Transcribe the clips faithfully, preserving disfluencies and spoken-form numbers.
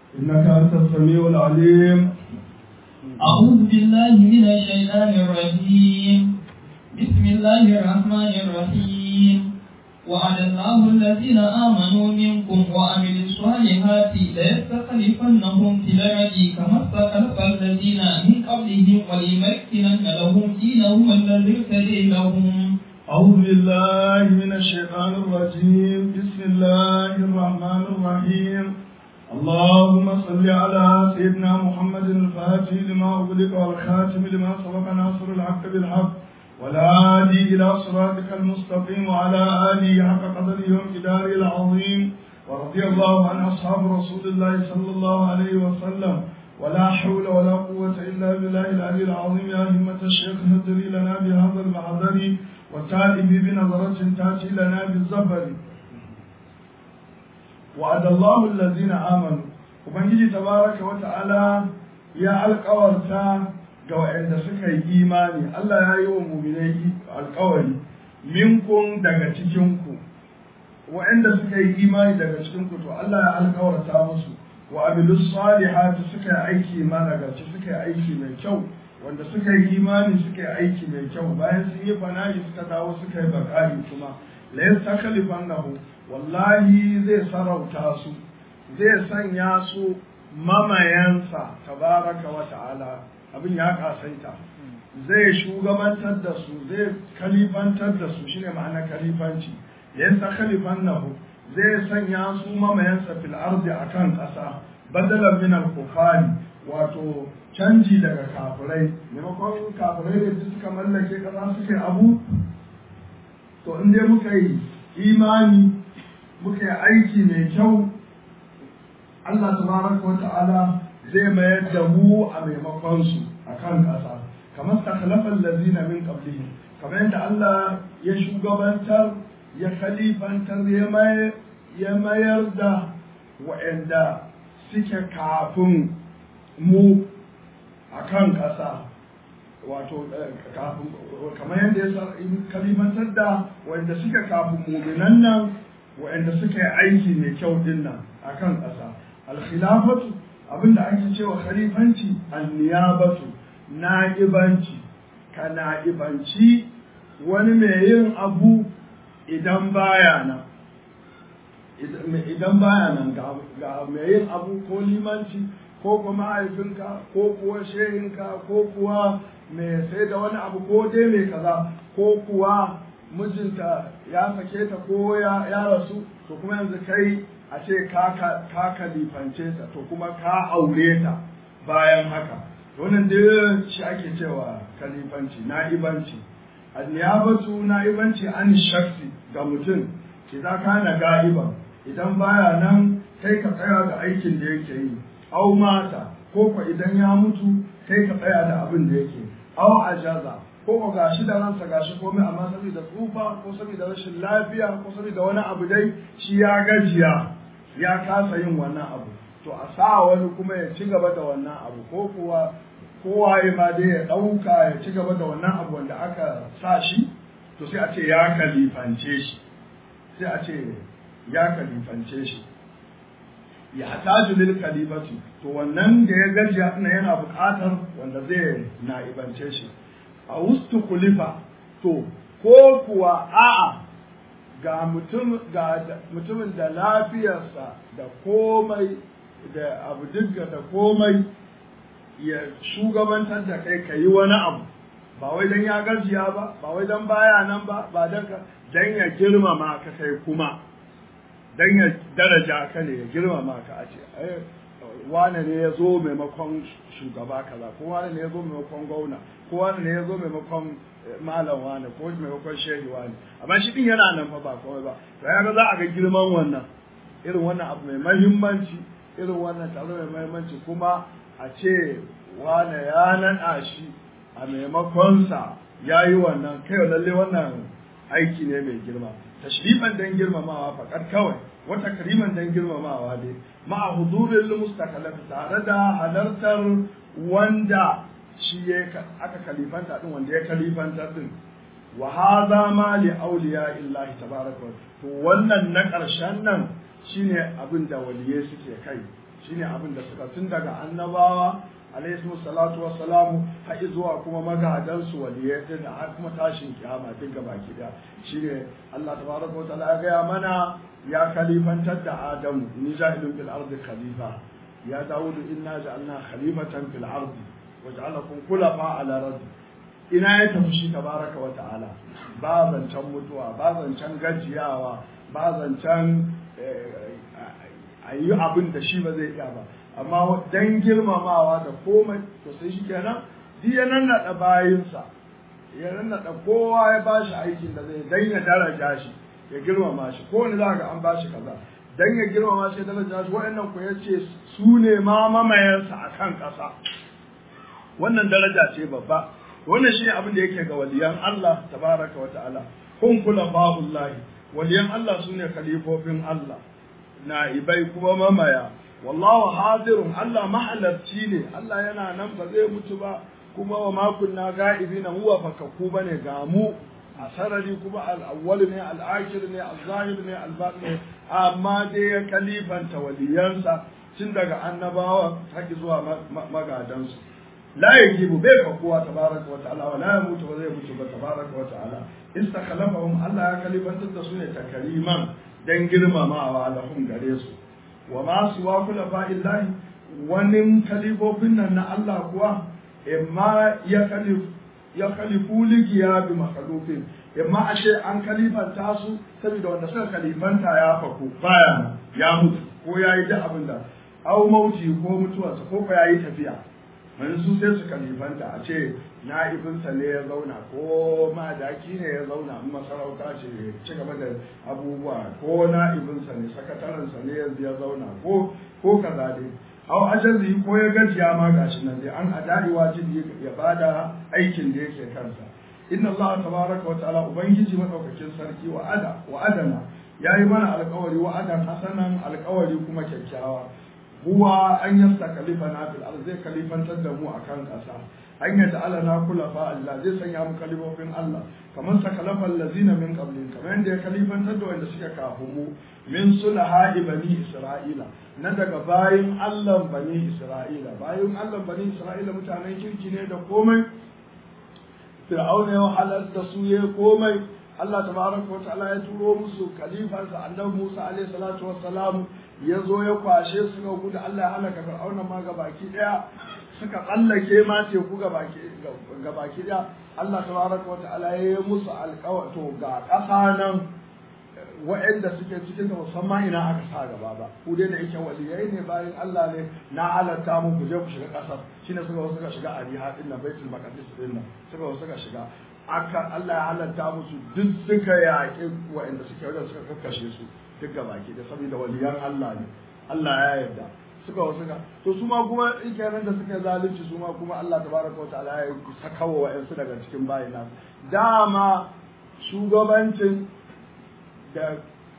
إنك أنت السميع العليم. أعوذ بالله من الشيطان الرجيم. بسم الله الرحمن الرحيم. وعد الله الذين آمنوا منكم وعملوا الصالحات ليستخلفنهم في الأرض كما استخلف الذين من قبلهم وليمكنن لهم دينهم الذي ارتدي لهم. أعوذ بالله من الشيطان الرجيم. بسم الله الرحمن الرحيم. اللهم صل على سيدنا محمد الفاتح لما أغلق والخاتم لما سبق ناصر الحق بالحق والهادي إلى صراطك المستقيم وعلى آله حق قدره وامتداره العظيم. ورضي الله عن أصحاب رسول الله صلى الله عليه وسلم. ولا حول ولا قوة إلا بالله العلي العظيم. يا همة الشيخ اهدري لنا بهذا المحضر وتائب بنظرة تأتي لنا بالزفر. وعد الله الذين آمنوا. وبنجي تبارك وتعالى يا القورتا ga waɗanda suka yi imani, Allah ya yi wa muminai alƙawari minkun daga cikinku, waɗanda suka yi imani daga cikinku to Allah ya alƙawarta musu wa abilus salihati suka yi aiki managaci, suka yi aiki mai kyau, wanda suka yi imani suka yi aiki mai kyau bayan sun yi fana'i suka dawo suka yi bakari kuma la yastakhlifannahu, wallahi zai sarauta su, zai sanya su mamayansa tabaraka wa ta'ala. Abin ya kasaita, zai shugabantar da su, zai kalifantar da su, shine ma'ana kalifanci. Yansa kalifan nahu zai sanya su mamayansa fil ardi akan ƙasa, badalan min al-kufari, wato canji daga kafirai. Maimakon kafirai da suka mallake ƙasa suka yi abu, to in dai muka yi imani, muka yi aiki mai kyau, Allah tabaraka wa ta'ala zai mayar da mu a maimakonsu a kan ƙasa, kamar takhalafan lazina min qablihim, kamar yadda Allah ya shugabantar ya khalifantar ya mayar da waɗanda suke kafin mu a kan ƙasa, wato kafin kamar yadda ya khalifantar da waɗanda suke kafin muminan nan, waɗanda suka yi aiki mai kyau din nan a kan ƙasa. Al-khilafatu abinda ake cewa khalifanci anniyabatu, na'ibanci, ka na'ibanci wani mai yin abu idan baya nan, idan baya nan ga mai yin abu ko limanci ko kuma mahaifinka ko kuwa shehinka ko kuwa mai sai da wani abu ko dai mai kaza ko kuwa mijinta ya sake ta ko ya rasu, to kuma yanzu kai a ce ka kalifance ta, to kuma ka aure ta bayan haka. Wannan dai shi ake cewa kalifanci, na'ibanci. Anniyabatu na'ibanci an shaksi ga mutum, idan kana ga'iban, idan baya nan kai ka tsaya da aikin da yake yi, au mata ko ko idan ya mutu kai ka tsaya da abin da yake, au ajaza ko ko gashi da ransa gashi komai amma saboda tsufa ko saboda rashin lafiya ko saboda wani abu dai shi ya gajiya ya kasa yin wannan abu, to a sa wani kuma ya ci gaba da wannan abu, ko kuwa kowaye ma dai ya ɗauka ya ci gaba da wannan abu wanda aka sa shi, to sai a ce ya kalifance shi, sai a ce ya kalifance shi. Ya taju lil kalifati, to wannan da ya gajiya ina yana buƙatar wanda zai na'ibance shi. A wustu kulifa, to ko kuwa a'a ga mutum ga mutumin da lafiyarsa da komai da abu dukka da komai ya shugabantar da kai ka yi wani abu, ba wai dan ya gajiya ba, ba wai dan baya nan ba, ba dan ka dan ya girmama ka kai kuma, dan ya daraja ka ne ya girmama ka, a ce ai wane ne ya zo maimakon shugaba kaza, ko wane ne ya zo maimakon gwamna, ko wane ne ya zo maimakon malam wane, ko maimakon shehi wane, amma shi din yana nan fa ba kawai ba, to ya ga za a ga girman wannan, irin wannan abu mai mahimmanci, irin wannan taro mai mahimmanci, kuma a ce wane ya naɗa shi a maimakonsa ya yi wannan, kai lalle wannan aiki ne mai girma. Tashriban dan girmamawa faƙar kawai, wata kariman dan girmamawa dai, ma'a hudurin mustaqallat, tare da halartar wanda shi ya aka kalifanta din, wanda ya kalifanta din. Wa hadha ma li awliya illahi tabaraka wa, to wannan na ƙarshen nan shine abin da waliyai suke kai, shine abin da suka tun daga annabawa alaihi salatu wassalamu har zuwa kuma magadan su waliyai din har kuma tashin kiyama duk gabaki daya shine Allah tabaraka wa ta'ala ya ga mana ya khalifantar da Adamu ni ja'ilun fil ardi khalifa ya Dawud inna ja'alna khalifatan fil ardi waj'alakum khulafa ala ardi ina ya tafi shi tabaraka wa ta'ala ba zancen mutuwa ba zancen gajiyawa ba zancen ayi abin da shi ba zai iya ba amma dan girmamawa da komai to sai shi kenan duk ya nannaɗa bayinsa ya nannaɗa kowa ya ba shi aikin da zai dan ya daraja shi ya girmama shi ko wani za ga an ba shi kaza dan ya girmama shi ya daraja shi waɗannan ku ya ce su ne ma mamayansa a kan ƙasa wannan daraja ce babba wannan shi ne abin da yake ga waliyan Allah tabaraka wa ta'ala kun kula babullahi waliyan Allah su ne khalifofin Allah na'ibai kuma mamaya wallahu hadirun Allah mahalarci ne Allah yana nan ba zai mutu ba kuma wa ma kunna ga'ibina huwa fakakku bane ga mu a sarari kuma al-awwal ne al-akhir ne al-zahir ne al-batin ne amma dai ya kalifanta waliyansa tun daga annabawa har zuwa magadansu la yajibu bai fakuwa tabaraka wa ta'ala wa la yamutu ba zai mutu ba tabaraka wa ta'ala istakhlafahum Allah ya kalifantar da su ne takriman dan girmamawa lahum gare su wa ma suwa kula fa'illahi wani kalifofin nan na Allah kuwa imma ya kalif ya kalifu ligiya bi makhlufin imma ashe an kalifanta su saboda wanda suka kalifanta ya faku baya ya mutu ko yayi da abin da au mauti ko mutuwarsa ko ko yayi tafiya su sai su kalifanta a ce na'ibinsa ne ya zauna ko madaki ne ya zauna in masarauta ce ci gaba da abubuwa ko na'ibinsa ne sakatarensa ne ya zauna ko ko kaza dai au ajazi ko ya gajiya ma gashi nan dai an adari wajibi ya bada aikin da yake kansa inna Allah tabaraka wa ta'ala ubangiji madaukakin sarki wa ada wa adana yayi mana alƙawari wa adan hasanan alƙawari kuma kyakkyawa huwa an yasta kalifana fil ard zai kalifantar da mu akan ƙasa an yadda ala na kulafa Allah zai sanya mu kalifofin Allah kamar sa kalafan lazina min qablin kamar yadda ya kalifantar da wanda suka kafin mu min sulaha bani isra'ila na daga bayin Allah bani isra'ila bayin Allah bani isra'ila mutanen kirki ne da komai fir'auna ya halar da su ya komai Allah tabaraka wa ta'ala ya turo musu khalifansa annabi Musa alaihi salatu wassalam ya zo ya kwashe su ga gudu Allah ya halaka fir'auna ma ga baki daya suka tsallake ma teku ga baki ga baki daya Allah tabaraka wa ta'ala ya yi musu alƙawa to ga ƙasa nan wa'anda suke cikin da musamman ina aka sa gaba ba ku dai da yake waliyai ne bayan Allah ne na halatta mu ku je ku shiga ƙasar shine suka suka shiga Ariha din nan Baitul Maqdis din nan suka suka shiga aka Allah ya halatta musu duk suka yaƙi wa'anda suke wajen suka kakkashe su duk gabaki da saboda waliyan Allah ne Allah ya yarda suka wasu ka to su ma kuma ikenan da suka zalunci su ma kuma Allah tabaraka wataala ya sakawa wa'ansu daga cikin bayin nan dama shugabancin da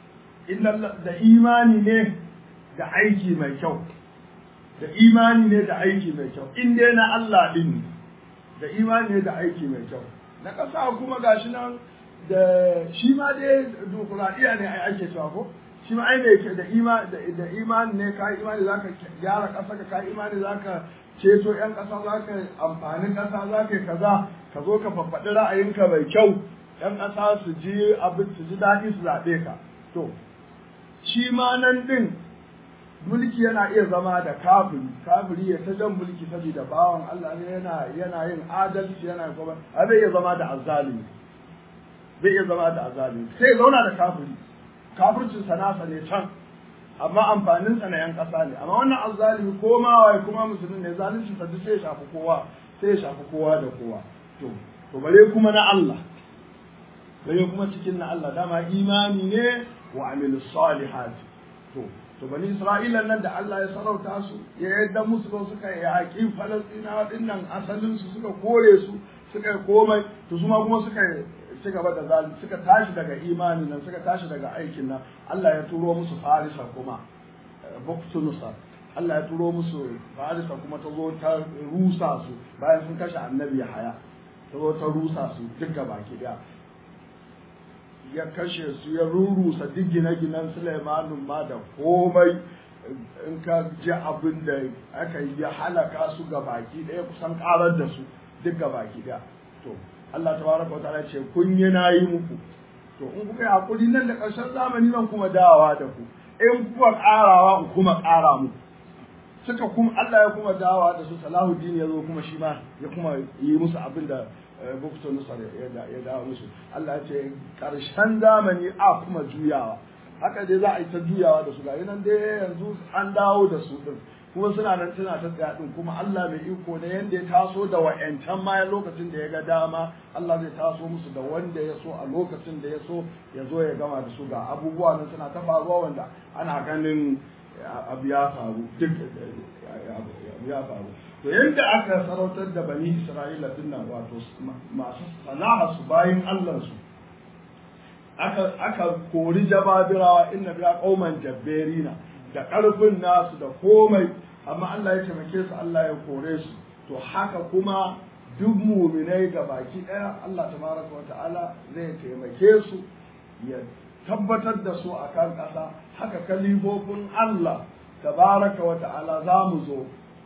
da imani ne da aiki mai kyau da imani ne da aiki mai kyau in dai na Allah din da imani ne da aiki mai kyau na ƙasa kuma gashi nan da shi ma dai dukulaɗiya ne ai ake cewa ko shi ma ai ne da ima da imani ne ka imani zaka gyara ƙasa ka ka imani zaka ceto ƴan ƙasa zaka amfani ƙasa zaka kaza ka zo ka faffaɗi ra'ayinka mai kyau ƴan ƙasa su ji abin su ji daɗi su zaɓe ka to shi ma nan din mulki yana iya zama da kafiri kafiri ya ta jan mulki saboda bawan Allah ne yana yana yin adalci yana kuma a zai iya zama da azzalimi zai iya zama da azzalimi sai zauna da kafiri kafircin sa nasa ne can amma amfanin sa na yan kasa ne amma wannan azzalimi ko ma wai kuma musulmi ne zalunci sa duk sai ya shafi kowa sai ya shafi kowa da kowa to to bare kuma na Allah bare kuma cikin na Allah dama imani ne wa amilus salihati to to bani isra'ila nan da Allah ya sarauta su ya yadda musu ba suka yaƙi falastinawa din nan asalin su suka kore su suka komai to su ma kuma suka ci gaba da zalim suka tashi daga imani nan suka tashi daga aikin nan Allah ya turo musu farisa kuma buktunusa Allah ya turo musu farisa kuma ta zo ta rusa su bayan sun kashe annabi Yahaya ta zo ta rusa su duk baki daya ya kashe su ya rurusa duk gine-ginen Sulaimanun ma da komai in ka ji abin da aka yi halaka su ga baki ɗaya kusan ƙarar da su duk ga baki ɗaya to Allah tabaraka wa ta'ala ce kun yi nayi muku to in kuka yi hakuri nan da ƙarshen zamani nan kuma dawowa da ku in kuka ƙarawa in kuma ƙara muku suka kuma Allah ya kuma dawowa da su Salahuddin ya zo kuma shi ma ya kuma yi musu abin da Bukto Nusar ya dawo musu Allah ya ce ƙarshen zamani a kuma juyawa haka dai za a yi ta juyawa da su ga nan dai yanzu an dawo da su din kuma suna nan suna ta tsaya din kuma Allah mai iko ne yanda ya taso da wa'yancan ma lokacin da ya ga dama Allah zai taso musu da wanda ya so a lokacin da ya so ya zo ya gama da su ga abubuwa nan suna ta faruwa wanda ana ganin abu ya faru duk abu ya faru to yanda aka sarautar da bani Isra'ila din nan wato masu sana'a su bayin Allah su aka aka kori jababirawa inna biya qauman jabberina da ƙarfin nasu da komai amma Allah ya taimake su Allah ya kore su to haka kuma duk muminai ga baki ɗaya Allah tabaraka wa ta'ala zai taimake su ya tabbatar da su akan ƙasa haka kalibofin Allah tabaraka wa ta'ala za mu zo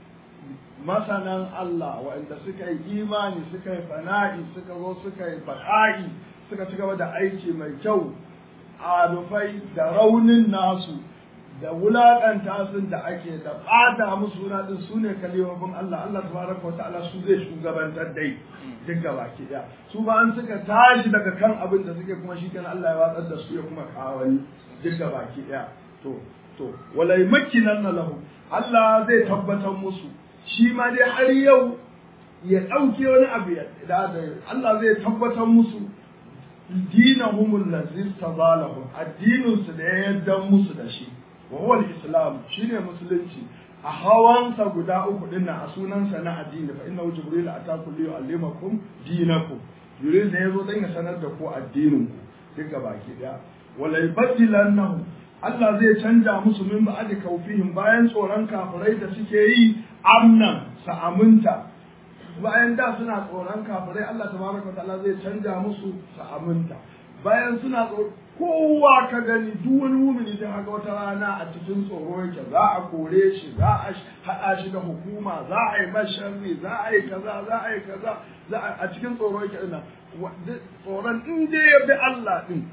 masanan Allah waɗanda suka yi imani suka yi fana'i suka zo suka yi baka'i suka ci gaba da aiki mai kyau a rufai da raunin nasu da wulaƙanta sun da ake da ɓata musu suna ɗin su ne kalibobin Allah Allah tabaraka wa ta'ala su zai shugabantar dai duk gaba ki ɗaya su ba an suka tashi daga kan abin da suke kuma shi kenan Allah ya watsar da su ya kuma kawani duk gaba ki ɗaya to to walai makinan na lahu Allah zai tabbatar musu shi ma dai har yau ya ɗauke wani abu da Allah zai tabbatar musu dinahumul ladzi tadalahum addinin su da ya yarda musu da shi wa huwa al-islam shine musulunci a hawansa guda uku din a sunansa na addini fa inna jibril ataku li yu'allimakum dinakum jibril da yazo dan ya sanar da ku addinin ku duk baki daya wala yubaddilannahu Allah zai canja musu min ba'di kaufihim bayan tsoron kafirai da suke yi amnan sa aminta bayan da suna tsoron kafirai Allah tabaraka ta'ala zai canja musu sa aminta bayan suna tsoro kowa ka gani duk wani mumini da haka wata rana a cikin tsoro yake za a kore shi za a haɗa shi da hukuma za a yi masharri za a yi kaza za a yi kaza za a cikin tsoro yake ina tsoron in dai ya bi Allah din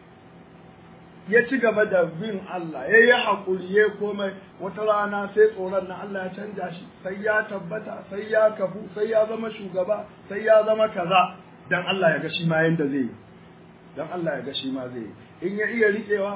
ya ci gaba da bin Allah ya yi haƙuri ya komai wata rana sai tsoron na Allah ya canja shi sai ya tabbata sai ya kafu sai ya zama shugaba sai ya zama kaza dan Allah ya ga shi ma yanda zai yi dan Allah ya ga shi ma zai yi in ya iya riƙewa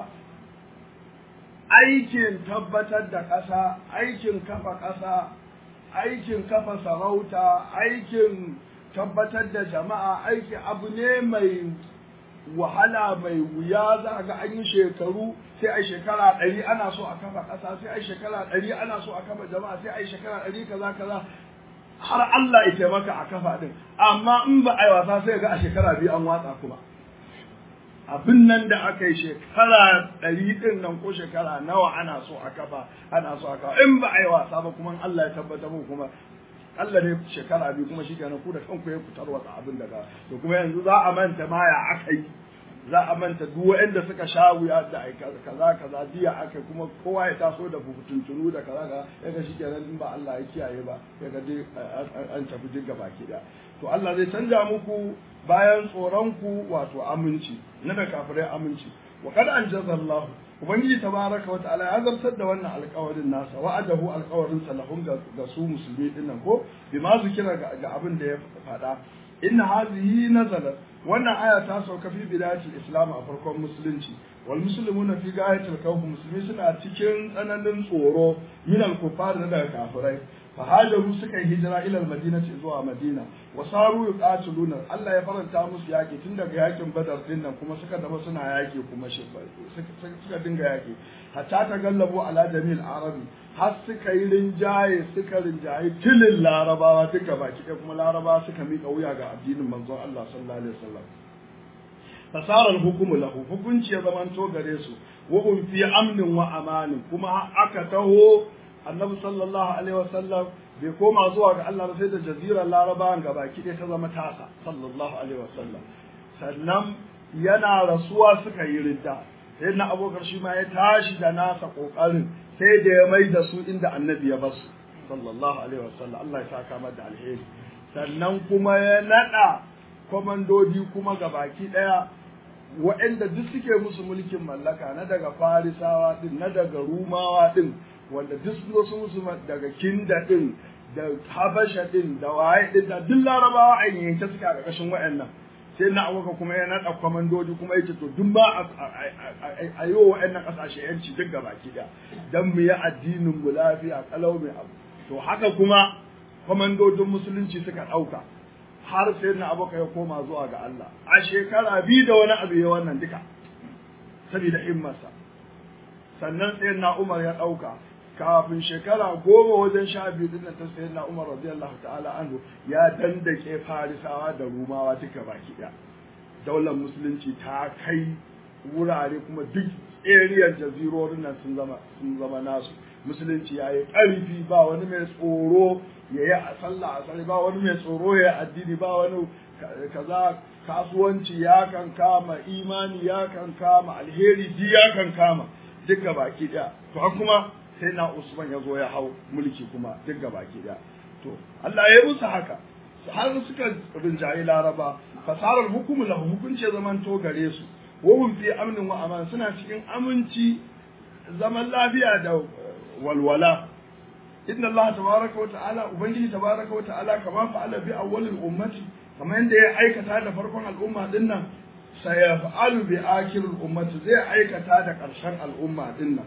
aikin tabbatar da ƙasa aikin kafa ƙasa aikin kafa sarauta aikin tabbatar da jama'a aiki abu ne mai wahala mai wuya za ga an yi shekaru sai ai shekara ɗari ana so a kafa ƙasa sai ai shekara ɗari ana so a kafa jama'a sai ai shekara ɗari kaza kaza har Allah ya taimaka a kafa din amma in ba ai wasa sai ga a shekara biyu an watsa kuma abin nan da aka yi shekara ɗari ɗin nan ko shekara nawa ana so a kafa ana so a kafa in ba ai wasa ba kuma Allah ya tabbata mu kuma Allah ne shekara biyu kuma shikenan ku da kanku ya fitar wa abin daga to kuma yanzu za a manta ma ya aka yi za a manta duk waɗanda suka sha wuya da ai kaza kaza jiya aka kuma kowa ya taso da butuntunu da kaza kaza yaga shikenan in ba Allah ya kiyaye ba yaga dai an tafi duk baki da to Allah zai canja muku bayan tsoron ku wato aminci na da kafirai aminci wa kad anjazallahu ubangiji tabaraka wa ta'ala ya zartar da wannan alƙawarin nasa wa'adahu alƙawarin sa lahum ga su musulmi dinnan ko bima zikira ga abin da ya faɗa inna hadhihi nazalat wannan aya ta sauka fi bidayatul islam a farkon musulunci wal muslimuna fi gayatil khawf musulmi suna cikin tsananin tsoro min al kufar daga kafirai fa hajaru suka hijira ila al madinati zuwa madina wa saru yuqatiluna Allah ya faranta musu yaki tun daga yakin badar din nan kuma suka dama suna yaki kuma shi suka dinga yaki hatta ta gallabu ala jamil arabi har suka yi rinjaye suka rinjaye tilin larabawa duka baki ɗaya kuma larabawa suka miƙa wuya ga addinin manzon Allah sallallahu alaihi wasallam fasarar hukumu lahu hukunci ya zamanto gare su wa hum fi amnin wa amanin kuma aka taho annabi sallallahu alaihi wasallam bai koma zuwa ga Allah sai da jazirar larabawan ga baki ɗaya ta zama tasa sallallahu alaihi wasallam sannan yana rasuwa suka yi ridda sai na abokar shi ma ya tashi da nasa kokarin sai da ya mai da su inda annabi ya basu sallallahu alaihi wasallam Allah ya saka mata alheri sannan kuma ya nada komandodi kuma gabaki daya waɗanda duk suke musu mulkin mallaka na daga farisawa din na daga rumawa din wanda duk su musu daga kinda din da habasha din da waye din da duk larabawa a yanke suka ga kashin waɗannan sai na abuka kuma ya nada komandodi kuma yace to duk ba a yi wa waɗannan kasashe yanci duk gabaki daya dan mu yi addinin mu lafiya kalau mai abu to haka kuma komandodin musulunci suka dauka har sai na abuka ya koma zuwa ga Allah a shekara biyu da wani abu ya wannan duka saboda himmarsa sannan sai na Umar ya dauka kafin shekara goma wajen sha biyu din ta sai na Umar radiyallahu ta'ala anhu ya dandake farisawa da rumawa duka baki daya daular musulunci ta kai wurare kuma duk area jazirorin nan sun zama sun zama nasu musulunci yayi karfi ba wani mai tsoro yayi a sallah a sallah ba wani mai tsoro yayi addini ba wani kaza kasuwanci ya kan kama imani ya kan kama alheri ji ya kan kama duka baki daya to kuma sai na Usman ya zo ya hau mulki kuma duk baki daya to Allah ya yi musu haka har suka rinjaye Laraba fasarar hukumu lahu hukunci zaman to gare su wahum fi amnin wa aman suna cikin aminci zaman lafiya da walwala inna Allah tabaraka wa ta'ala ubangiji tabaraka wa ta'ala kama fa'ala bi awwalil ummati kamar yadda ya aikata da farkon al'umma dinnan sayaf'alu bi akhiril ummati zai aikata da ƙarshen al'umma dinnan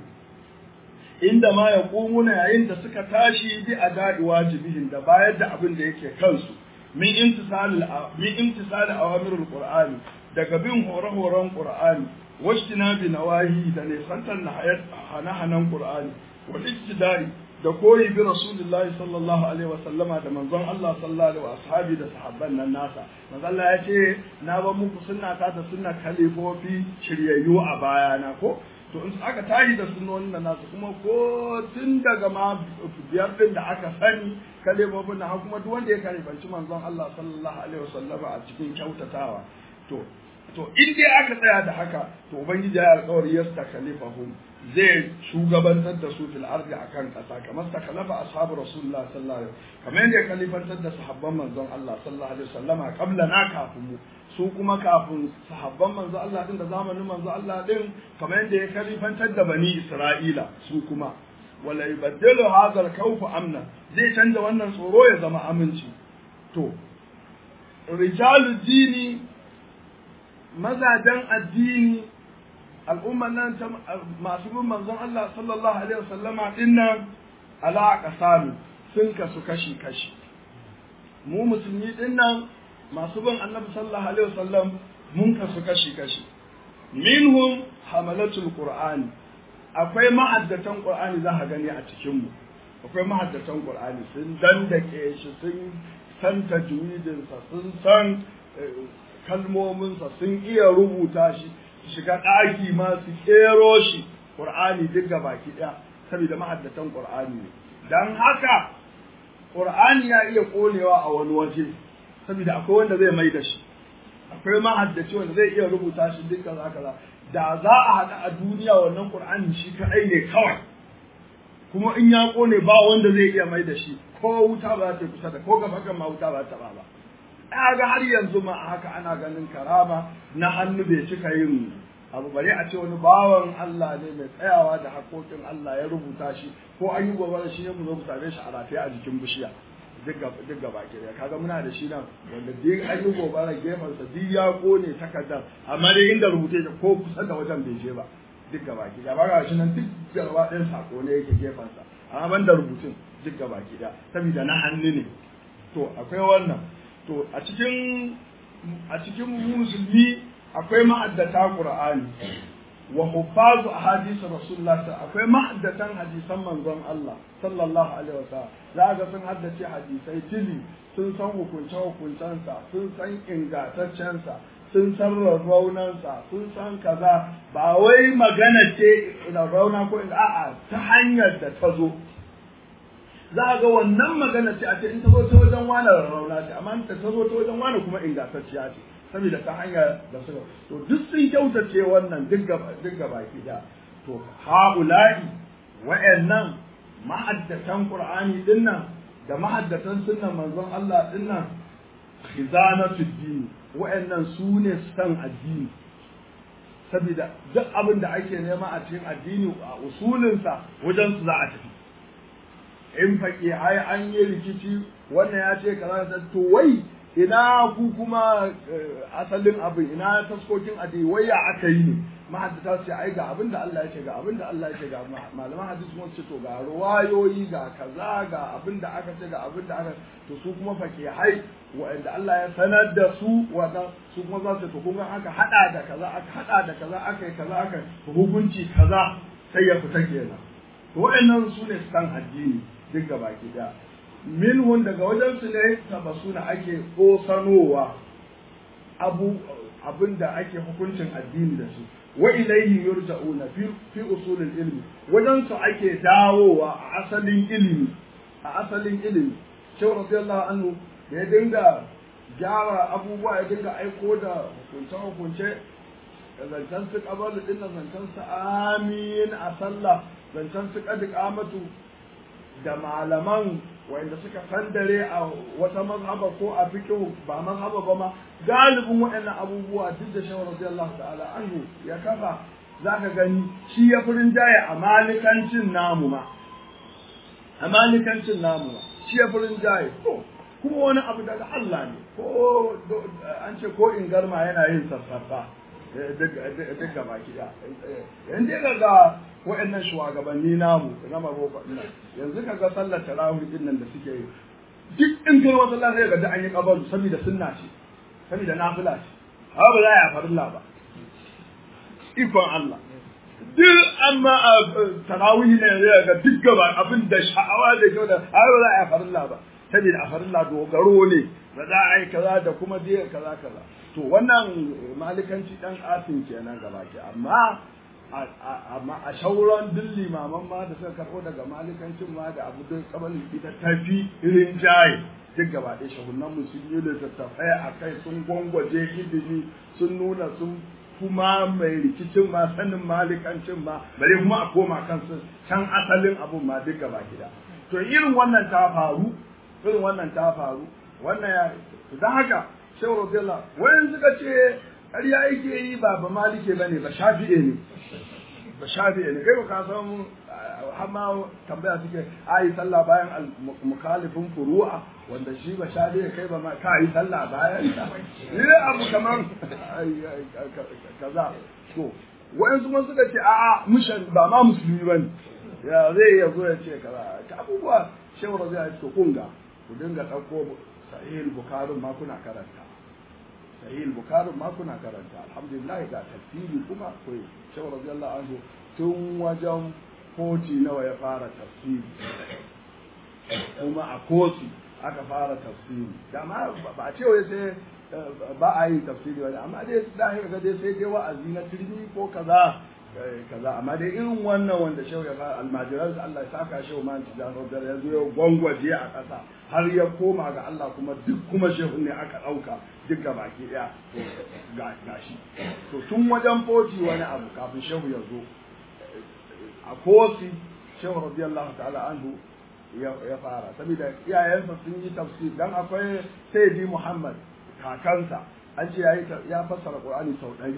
inda ma ya ƙumuna yayin da suka tashi bi a da'i wajibihin da bayar da abin da yake kansu min imtisal min imtisal awamirul qur'ani daga bin hore-horen qur'ani washtina bi nawahi da ne santan hana-hanan qur'ani wa ittidai da koyi bi rasulullahi sallallahu alaihi wa sallama da manzon Allah sallallahu alaihi wa ashabi da sahabban nan nasa manzon Allah ya ce na ba muku sunna ta ta sunna khalifofi shiryayyu a bayana ko to in aka tashi da sunnonin nan nasu kuma ko tun daga ma biyar din da aka sani kalibobin na kuma duk wanda ya karibanci manzon Allah sallallahu alaihi wasallama a cikin kyautatawa to to in dai aka tsaya da haka to ubangiji ya alƙawari yasta khalifahum zai shugabantar da su fil ardi akan kasa kamar ta khalafa ashabu rasulullah sallallahu alaihi wasallam kamar yadda ya khalifantar da sahabban manzon Allah sallallahu alaihi wasallama qabla na kafin mu su kuma kafin sahabban manzo Allah din da zamanin manzo Allah din kamar yadda ya kalifantar da bani Isra'ila su kuma wala yubaddilu hadha al-khawf amna zai canza wannan tsoro ya zama aminci to rijalu dini mazajan addini al'umman nan ta masu bin manzon Allah sallallahu alaihi wasallama din nan ala qasami sun kasu kashi kashi mu musulmi din nan masu bin annabi sallallahu alaihi wasallam mun kasu kashi kashi minhum hamalatul qur'ani akwai ma'addatan qur'ani za ka gani a cikin mu akwai ma'addatan qur'ani sun dandake shi sun san tajwidin sa sun san kalmomin sa sun iya rubuta shi shiga daki ma su kero shi qur'ani duk baki daya saboda ma'addatan qur'ani dan haka qur'ani ya iya kolewa a wani waje saboda akwai wanda zai mai da shi akwai mahaddaci wanda zai iya rubuta shi duk kaza kaza da za a haɗa a duniya wannan qur'ani shi kadai ne kawai kuma in ya kone ba wanda zai iya mai da shi ko wuta ba ta kusa da ko gaba kan ma wuta ba ta ba ba ga har yanzu ma haka ana ganin karama na hannu bai cika yin abu bare a ce wani bawan Allah ne mai tsayawa da haƙoƙin Allah ya rubuta shi ko an yi gobe shi ne mu zo mu same shi a rafiya a jikin bishiya duk gaba ke da kaga muna da shi nan wanda duk an yi gobara gefen sa duk ya kone takardar amma dai inda rubute ta ko kusa da wajen bai je ba duk gaba ke da ba ga shi nan duk gaba ɗin sako ne yake gefen sa amma ban da rubutun duk gaba ke da saboda na hannu ne to akwai wannan to a cikin a cikin musulmi akwai ma'addata qur'ani wa huffazu ahadith rasulullah akwai ma'addatan hadisan manzon Allah sallallahu alaihi wasallam za ga sun haddace hadisai tili sun san hukunce hukuncen sa sun san ingantaccen sa sun san raunan sa sun san kaza ba wai magana ce rauna ko a'a ta hanyar da ta zo za ga wannan magana ce a ce in ta zo ta wajen wani rauna ce amma ta zo ta wajen wani kuma ingantacciya ce saboda ta hanyar da suka to duk sun kyautace wannan duk gaba duk gaba ki da to haula'i wa'annan mahaddatan qur'ani dinnan da mahaddatan sunnan manzon Allah dinnan khizanatu din wa'annan su ne san addini saboda duk abin da ake nema a cikin addini a usulinsa wajen su za a tafi in faƙi ai an yi rikici wannan ya ce kaza to wai ina ku kuma asalin abin ina taskokin addini wai ya aka yi ne mahaddata su ce ai ga abin da Allah ya ce ga abin da Allah ya ce ga malaman hadisi kuma ce to ga ruwayoyi ga kaza ga abin da aka ce ga abin da aka to su kuma fakihai wanda Allah ya sanar da su wanda su kuma za su to kun aka hada da kaza aka hada da kaza aka yi kaza aka hukunci kaza sai ya fita kenan to wa'annan su ne san addini duk gaba ki da minhun daga wajen su ne tabasuna ake kosanowa abu abinda ake hukuncin addini da su wa ilayhi yurja'una fi fi usul ilmi wajen su ake dawowa a asalin ilimi a asalin ilimi shehu radiyallahu anhu ya dinga gyara abubuwa ya dinga aiko da hukunce hukunce zancen su kabar din zancen su amin a sallah zancen su kadi kamatu da malaman wanda suka sandare a wata mazhaba ko a fiqh ba mazhaba ba ma galibin waɗannan abubuwa duk da shawar radiyallahu ta'ala anhu ya kafa zaka gani shi ya furin jaye a malikancin namu ma a malikancin namu ma shi ya furin jaye ko kuma wani abu daga Allah ne ko an ce ko in garma yana yin sassafa duk gaba kiɗa yanzu ga waɗannan shugabanni namu na Maroko yanzu kaga sallar tarawih din nan da suke yi duk in kai masallaci sai ga da an yi kabaru saboda sunna ce saboda nafila ce ha ba za a farilla ba ikon Allah duk amma tarawih ne zai ga duk gaba abin da sha'awa da kyau da ha ba za a farilla ba saboda a farilla dogaro ne ba za a yi kaza da kuma dai kaza kaza to wannan malikanci dan asin kenan gaba ki amma amma a shauran duk limaman ma da suka karɓo daga malikancin ma da abu da kabalin ita tafi irin jaye duk gaba ɗaya shagunan mu sun yi littattafai a kai sun gwangwaje ilimi sun nuna sun kuma mai rikicin ma sanin malikancin ma bare kuma a koma kansu can asalin abun ma duk gaba gida to irin wannan ta faru irin wannan ta faru wannan ya don haka shehu radiyallahu wayan suka ce ƙarya yake yi ba ba malike bane ba shafi'e ne ba shafi'e ne kai ka san amma tambaya suke ayi sallah bayan mukhalifin furu'a wanda shi ba shafi'e kai ba ma ka yi sallah bayan ta ne abu kaman kaza to wayan kuma suka ce a'a mushan ba ma musulmi bane ya zai ya zo ya ce kaza ka abubuwa shehu radiyallahu anhu kunga ku dinga dauko sahih bukhari ma kuna karanta sahih bukhari ma kuna karanta alhamdulillah ga tafsiri kuma ko shehu radiyallahu anhu tun wajen koti nawa ya fara tafsiri kuma a koti aka fara tafsiri dama ba a ce wai sai ba a yi tafsiri wani amma dai zahiri ga dai sai dai wa'azi na turmi ko kaza kaza amma dai irin wannan wanda shehu ya fara almajiran Allah ya saka shehu man tijan rodar ya zo ya gwangwaje a ƙasa har ya koma ga Allah kuma duk kuma shehu ne aka ɗauka duk ga baki ɗaya ga gashi to tun wajen foti wani abu kafin shehu ya zo a kosi shehu radiyallahu ta'ala anhu ya fara saboda iyayensa sun yi tafsir dan akwai sayyidi Muhammad kakansa an ce ya fassara Qur'ani sau ɗari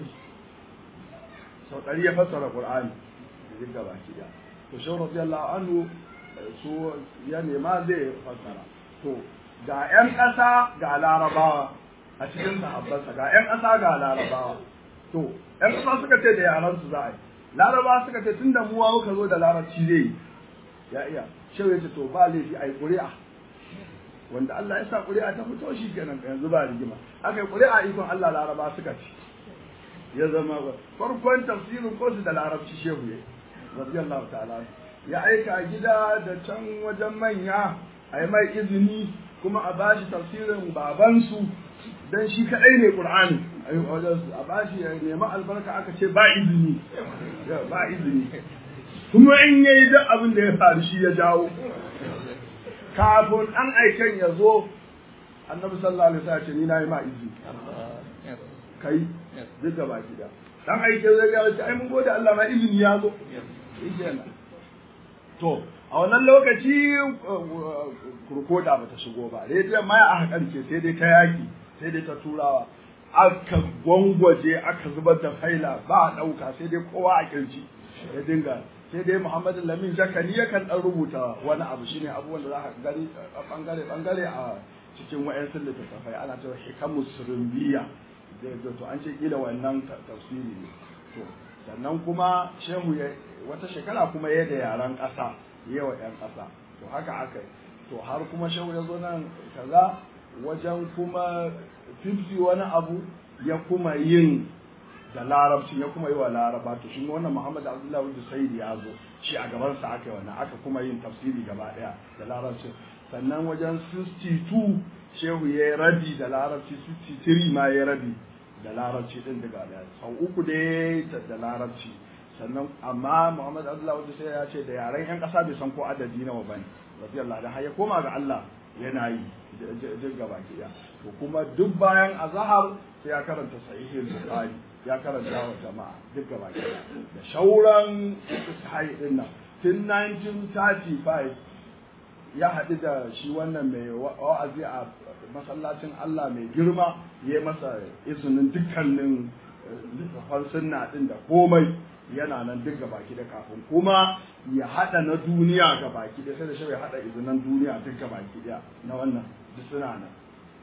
sau ɗari ya fassara Qur'ani da duk gaba ki da to shehu radiyallahu anhu su ya nema zai fassara to ga ƴan ƙasa ga larabawa a cikin sahabbansa ga ƴan ƙasa ga larabawa to ƴan ƙasa suka ce da yaran su za a yi larabawa suka ce tunda mu muka zo da larabci zai ya iya shehu ya ce to ba laifi a yi ƙuri'a wanda Allah ya sa ƙuri'a ta fito shi kenan yanzu ba rigima aka yi ƙuri'a ikon Allah laraba suka ci ya zama ba farkon tafsirin ko su da larabci shehu ya radiyallahu ta'ala ya aika gida da can wajen manya a yi mai izini kuma a bashi tafsirin babansu dan shi kadai ne Qur'ani a bashi ya nemi albarka aka ce ba izini ba izini kuma in yayi duk abin da ya faru shi ya jawo kafin an aiken ya zo annabi sallallahu alaihi wasallam ce ni nayi ma izini kai duk da baki da dan aike zai ga ai mun gode Allah ma izini ya zo kenan to a wannan lokaci kurkoda bata shigo ba rediyon ma aka karke sai dai ta yaki sai dai ta turawa aka gwangwaje aka zubar da faila ba a ɗauka sai dai kowa a kirji ya dinga sai dai Muhammadu Lamin Jakani yakan ɗan rubuta wani abu shine abubuwan da za ka gani bangare bangare a cikin wa'yansu littattafai ana cewa hikamu surumbiya to an ce kila wannan tafsiri ne to sannan kuma shehu ya wata shekara kuma ya da yaran ƙasa yawa ƴan ƙasa to haka aka to har kuma shehu ya zo nan kaza wajen kuma fifty wani abu ya kuma yin da larabci ya kuma yi wa laraba to shi wannan Muhammad Abdullahi Wajid Sayyid ya zo shi a gaban sa aka yi wannan aka kuma yin tafsiri gaba daya da larabci sannan wajen sixty-two shehu ya rabi da larabci sixty-three ma ya rabi da larabci din daga daya sau uku dai da larabci sannan amma Muhammad Abdullahi Wajid Sayyid ya ce da yaren yan kasa bai san ko adadi nawa bane radiyallahu anhu har ya koma ga Allah yana yi duk gaba kiya to kuma duk bayan azhar sai ya karanta sahihul bukhari ya karanta wa jama'a duk gaba kiya da shauran sahih din nan tun nineteen thirty-five ya haɗu da shi wannan mai wa'azi a masallacin Allah mai girma ya masa izinin dukkanin littafan sunna din da komai yana nan duk gabaki da kafin kuma ya hada na duniya gabaki da sai da shi ya hada izinan duniya duk gabaki da na wannan duk suna nan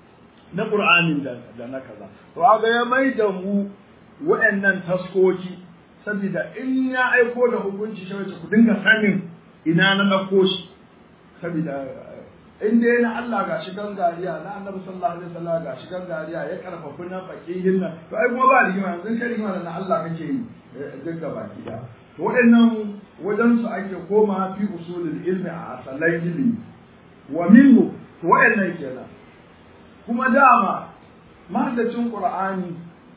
na Qur'anin da da na kaza to aga ya mai da mu waɗannan taskoki saboda in ya aiko da hukunci shi wace ku dinga sanin ina na dauko shi saboda in dai na Allah gashi gangariya na Annabi sallallahu alaihi wasallam gashi gangariya ya karfafa na fakihin nan to ai kuma ba rigima yanzu kai rigima na Allah kake yi duk gaba gida to waɗannan wajen su ake koma fi usulul ilmi a asalai ilmi wa minhu to waɗannan kenan kuma dama mahaddacin Qur'ani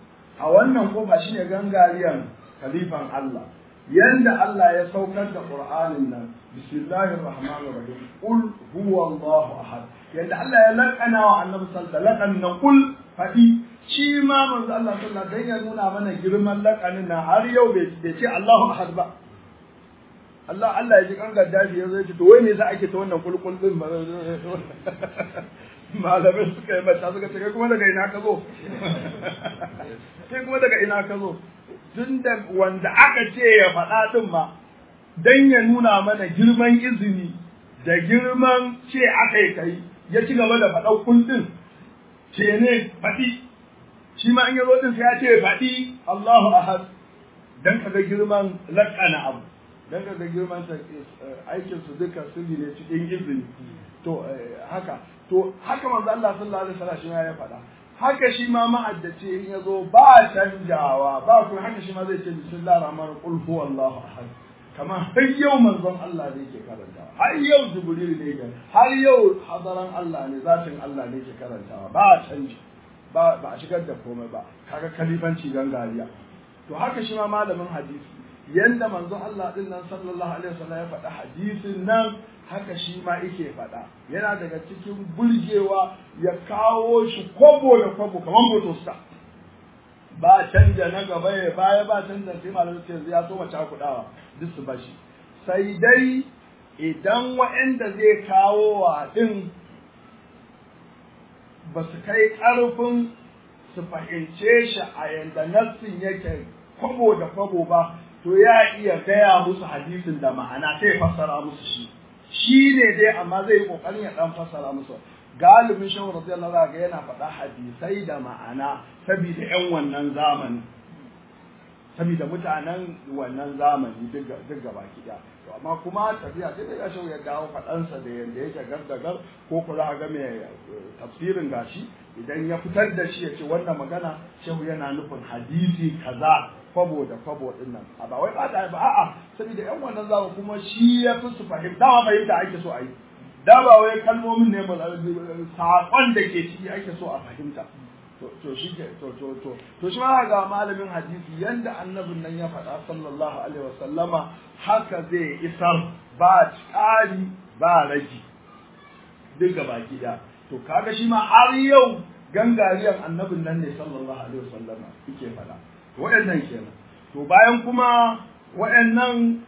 a wannan kofa shine gangariyan khalifan Allah yanda Allah ya saukar da Qur'anin nan bismillahir rahmanir rahim qul huwallahu ahad yanda Allah ya lakana wa annabi sallallahu alaihi wasallam qul fadi shi ma manzo Allah sallallahu alaihi wasallam ya nuna mana girman lakanin nan har yau bai ce Allahu ahad ba Allah Allah ya ji kan gaddafi yazo ya ce to wai me za ake ta wannan kulkul din malamai suka yi mata suka ce kai kuma daga ina ka zo kai kuma daga ina ka zo tun da wanda aka ce ya faɗa ɗin ma don ya nuna mana girman izini da girman ce aka yi kai ya ci gaba da faɗa kullum ce ne faɗi shi ma in ya zo ɗin sai ya ce faɗi Allahu ahad don ka ga girman laƙana abu don ka ga girman aikin su duka sirri ne cikin izini to haka to haka manzo Allah sallallahu alaihi wasallam shi ya faɗa haka shi ma ma'addace in ya zo ba canjawa ba kuma haka shi ma zai ce bismillahir rahmanir qul huwallahu ahad kamar har yau manzon Allah ne yake karantawa har yau jibril ne yake har yau hadaran Allah ne zatin Allah ne yake karantawa ba canji ba ba a shigar da komai ba kaga kalifanci gangariya to haka shi ma malamin hadisi yanda manzon Allah din nan sallallahu alaihi wasallam ya faɗa hadisin nan haka shi ma yake faɗa yana daga cikin burgewa ya kawo shi kwabo da kwabo kamar botosta ba canja na gaba ya baya ba canja sai malamin ce ya so mace kudawa duk su bashi sai dai idan waɗanda zai kawo wa din ba su kai ƙarfin su fahimce shi a yanda nassin yake kwabo da kwabo ba to ya iya gaya musu hadisin da ma'ana sai fassara musu shi shi ne dai amma zai yi kokarin ya dan fassara musu galibin shehu radiyallahu anhu yana faɗa hadisai da ma'ana saboda ƴan wannan zamani saboda mutanen wannan zamani duk duk gabaki da to amma kuma tafiya sai da shehu ya dawo faɗansa da yanda yake gardagar ko ko za ga mai tafsirin gashi idan ya fitar da shi ya ce wannan magana shehu yana nufin hadisi kaza kwabo da kwabo din nan a ba wai ba ta ba a'a saboda ƴan wannan zamu kuma shi ya fi su fahimta dama fahimta ake so a yi da ba wai kalmomin ne ba saƙon da ke ciki ake so a fahimta to to shi ke to to to to shi ma ga malamin hadisi yanda annabin nan ya faɗa sallallahu alaihi wasallama haka zai isar ba tsari ba ragi duk gaba gida to kaga shi ma har yau gangariyan annabin nan ne sallallahu alaihi wasallama yake faɗa waɗannan kenan to bayan kuma waɗannan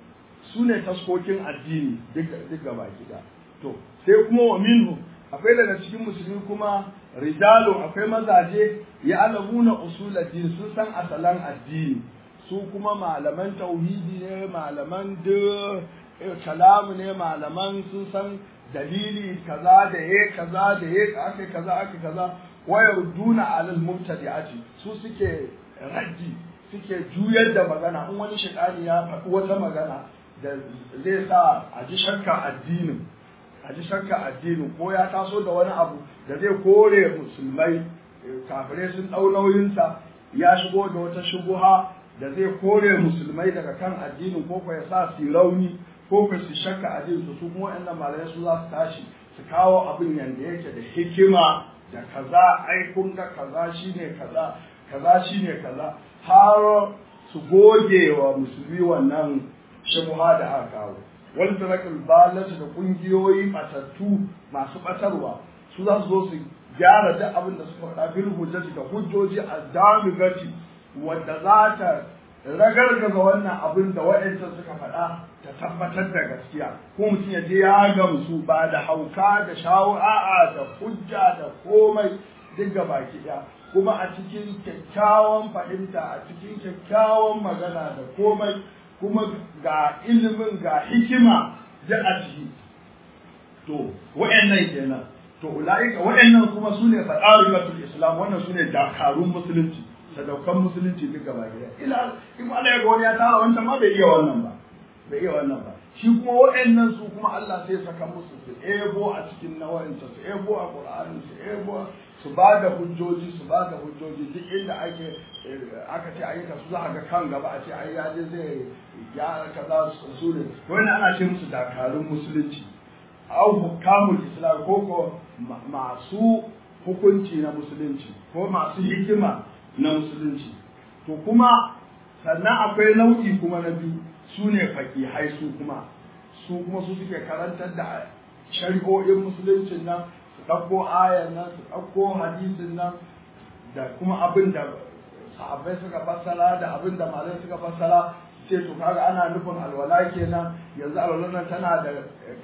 su ne taskokin addini duk gaba gida to sai kuma wa minhu akwai daga cikin musulmi kuma rijalu akwai mazaje ya alamuna usul addini sun san asalan addini su kuma malaman tauhidi ne malaman da kalamu ne malaman sun san dalili kaza da ye kaza da ye ake kaza ake kaza wayarduna alal mubtadi'ati su suke raddi suke juyar da magana in wani shaytani ya faɗi wata magana da zai sa a ji shakka addinin a ji shakka addinin ko ya taso da wani abu da zai kore musulmai kafirai sun ɗau nauyinsa ya shigo da wata shubuha da zai kore musulmai daga kan addinin ko ko ya sa su rauni ko ko su shakka addinin su kuma waɗannan malamai su za su tashi su kawo abin yanda yake da hikima da kaza ai kun ga kaza shine kaza kaza shine kaza har su goge wa musulmi wannan shubuha da aka kawo wal tarakul balatu da kungiyoyi batattu masu batarwa su za su zo su gyara duk abin da suka faɗa bil hujjati da hujjoji addamigati wanda za ta ragargaza wannan abin da waɗancan suka faɗa ta tabbatar da gaskiya ko mutum ya je ya gamsu ba da hauka da shawara da hujja da komai duk baki ɗaya kuma a cikin kyakkyawan fahimta a cikin kyakkyawan magana da komai kuma ga ilimin ga hikima da a ciki to wa'annan kenan to ulaika wa'annan kuma sune fadariyatul islam wannan sune dakarun musulunci sadaukan musulunci duk gaba gida ila in Allah ya ga wani ya tara wancan ma bai iya wannan ba bai iya wannan ba shi kuma wa'annan su kuma Allah sai saka musu su ebo a cikin nawayinsa su ebo a Qur'ani su ebo su ba da hujjoji su ba da hujjoji duk inda ake aka ce ayyuka su za ga kan gaba a ce ai ya je zai gyara kaza su ne wannan ana ce musu dakarun musulunci au hukamul islam ko ko masu hukunci na musulunci ko masu hikima na musulunci to kuma sannan akwai nau'i kuma na biyu su ne faƙihai su kuma su kuma su suke karantar da shari'o'in musuluncin nan su ɗauko ayan nan su ɗauko hadisin nan da kuma abin da sahabbai suka fassara da abin da malai suka fassara ce to kaga ana nufin alwala kenan yanzu alwala nan tana da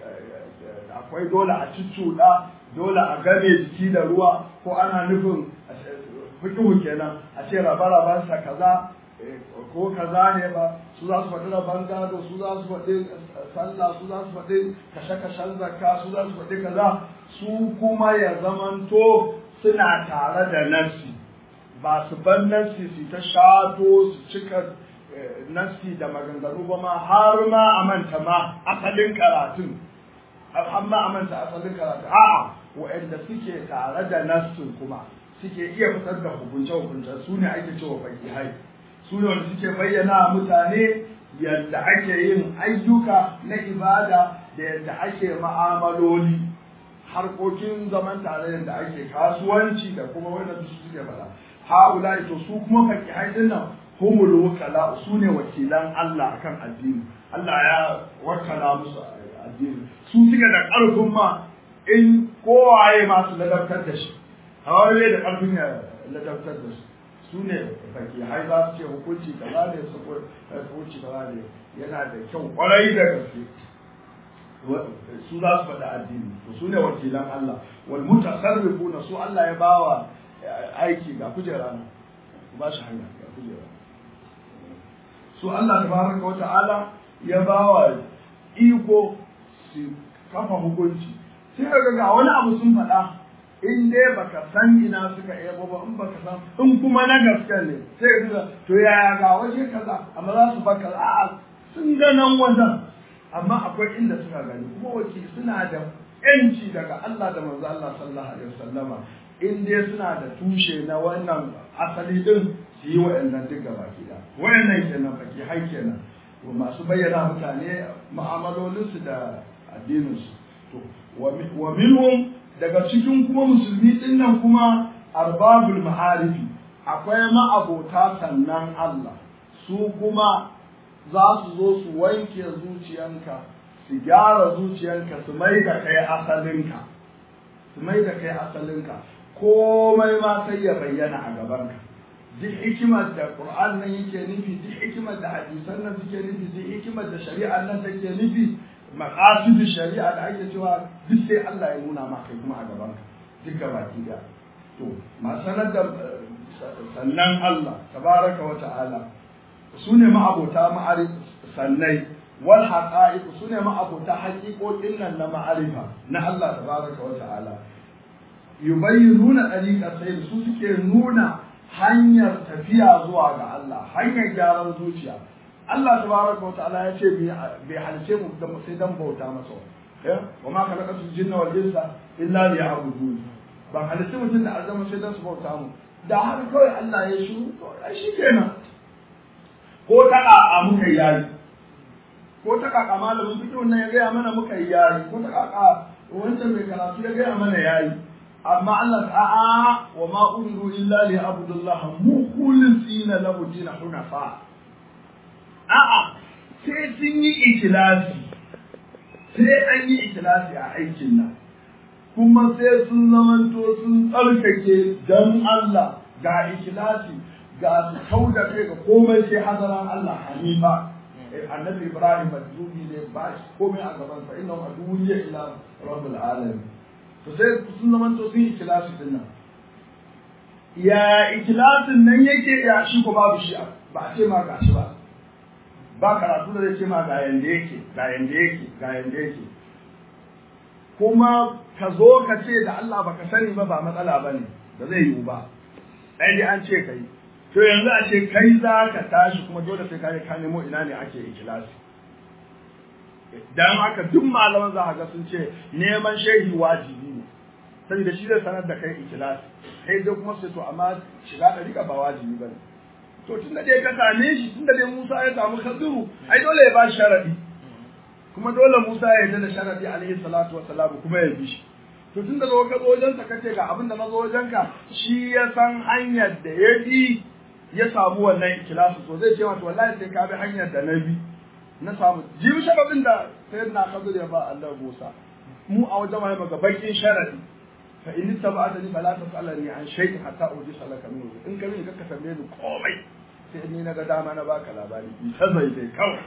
akwai dole a cuccuɗa dole a game jiki da ruwa ko ana nufin fikihu kenan a ce raba-rabansa kaza ko kaza ne ba su za su faɗi rabon gado su za su faɗi sallah su za su faɗi kashe-kashen zakka su za su faɗi kaza su kuma ya zamanto suna tare da nafsi ba su ban nafsi su ta shato su cika nafsi da maganganu ba ma har ma a manta ma asalin karatun har ma a manta asalin karatun a'a wa'anda suke tare da nafsin kuma suke iya fitar da hukunce-hukunce su ne ake cewa fakihai su ne wanda suke bayyana mutane yadda ake yin ayyuka na ibada da yadda ake ma'amaloli harkokin zaman tare yadda ake kasuwanci da kuma wanda su suke fada haula to su kuma fakihai din nan humul wakala su ne wakilan Allah akan addini Allah ya wakala musu addini su suke da ƙarfin ma in kowaye masu ladabtar da shi hawa ne da ƙarfin ya ladabtar da su su ne fakihai za su ce hukunci kaza ne su hukunci kaza ne yana da kyau kwarai da gaske su za su faɗi addini to su ne wakilan Allah wal mutasarrifuna su Allah ya bawa aiki ga kujera na ba shi hanya ga kujera su Allah tabaraka wa ta'ala ya bawa iko su kafa hukunci sai ka ga wani abu sun faɗa in dai baka san ina suka yabo ba in baka san in kuma na gaske ne sai ka to yaya ga waje kaza amma za su baka a'a sun ga nan wajen amma akwai inda suka gani kuma wace suna da yanci daga Allah da manzo Allah sallallahu alaihi wasallama in dai suna da tushe na wannan asali din su yi wa'annan duk gaba gida wa'annan kenan baki hai kenan masu bayyana mutane mu'amalolinsu da addininsu to wa minhum daga cikin kuma musulmi din nan kuma arbabul ma'arifi akwai ma'abota sannan Allah su kuma za su zo su wanke zuciyanka su gyara zuciyanka su mai da kai asalinka su mai da kai asalinka komai ma sai ya bayyana a gabanka duk hikimar da Qur'an nan yake nufi duk hikimar da hadisan nan suke nufi duk hikimar da shari'a nan take nufi maqasidu shari'a da ake cewa duk sai Allah ya nuna maka kuma a gaban ka duk gabaki da to ma sanar da sannan Allah tabaraka wa ta'ala sune ma'abota ma'arif sannai wal haqa'iq sune ma'abota haqiqoqin nan na ma'arifa na Allah tabaraka wa ta'ala yubayyinuna tariqa sayr su suke nuna hanyar tafiya zuwa ga Allah hanyar gyaran zuciya Allah tabaraka wa ta'ala ya ce bai halice mu da sai dan bauta masa eh wa ma khalaqatul jinna wal insa illa liya'budun ban halice mutum da azama sai dan su bauta mu da har kawai Allah ya shiru to ai shikenan ko ta a muka yayi ko ta kaka malamin fiqh nan ya ga mana muka yayi ko ta kaka wancan mai karatu ya ga mana yayi amma Allah a'a wa ma umiru illa li abdullahi mukhlisina lahu din hunafa a'a sai sun yi ikhlasi sai an yi ikhlasi a aikin nan kuma sai sun zamanto sun tsarkake dan Allah ga ikhlasi ga kauda kai ga komai sai hadaran Allah hanifa annabi Ibrahim madubi ne ba komai a gaban sa inna aduwwiya ila rabbil alamin to sai sun zama to sun ikhlasi din nan ya ikhlasin nan yake ya shi ko babu shi ba a ce ma ga shi ba ba karatu da zai ce ma ga yanda yake ga yanda yake ga yanda yake kuma ka zo ka ce da Allah baka sani ba ba matsala bane da zai yiwu ba dai dai an ce kai to yanzu a ce kai za ka tashi kuma dole sai ka ka nemo ina ne ake ikhlasi dan haka duk malaman za ga sun ce neman shehi wajibi ne saboda shi zai sanar da kai ikhlasi kai dai kuma sai to amma shiga da rika ba wajibi bane to tunda dai ka same shi tunda dai Musa ya samu Khadiru ai dole ya ba shi sharadi kuma dole Musa ya yarda da sharadi alaihi salatu wassalam kuma ya bi shi to tunda zo ka zo wajen sa kace ga abin da na zo wajen ka shi ya san hanyar da ya bi ya samu wannan ikhlasi to zai ce wato wallahi sai ka bi hanyar da na bi na samu jibi shababin da sayyidina Khadir ya ba Allah Musa mu a wajen mai maga bakin sharadi fa in tabata ni fala tasalani an shay'in hatta uji salaka min in ka bi ka tambaye ni komai sai ni na ga dama na baka labari in ta zai dai kawai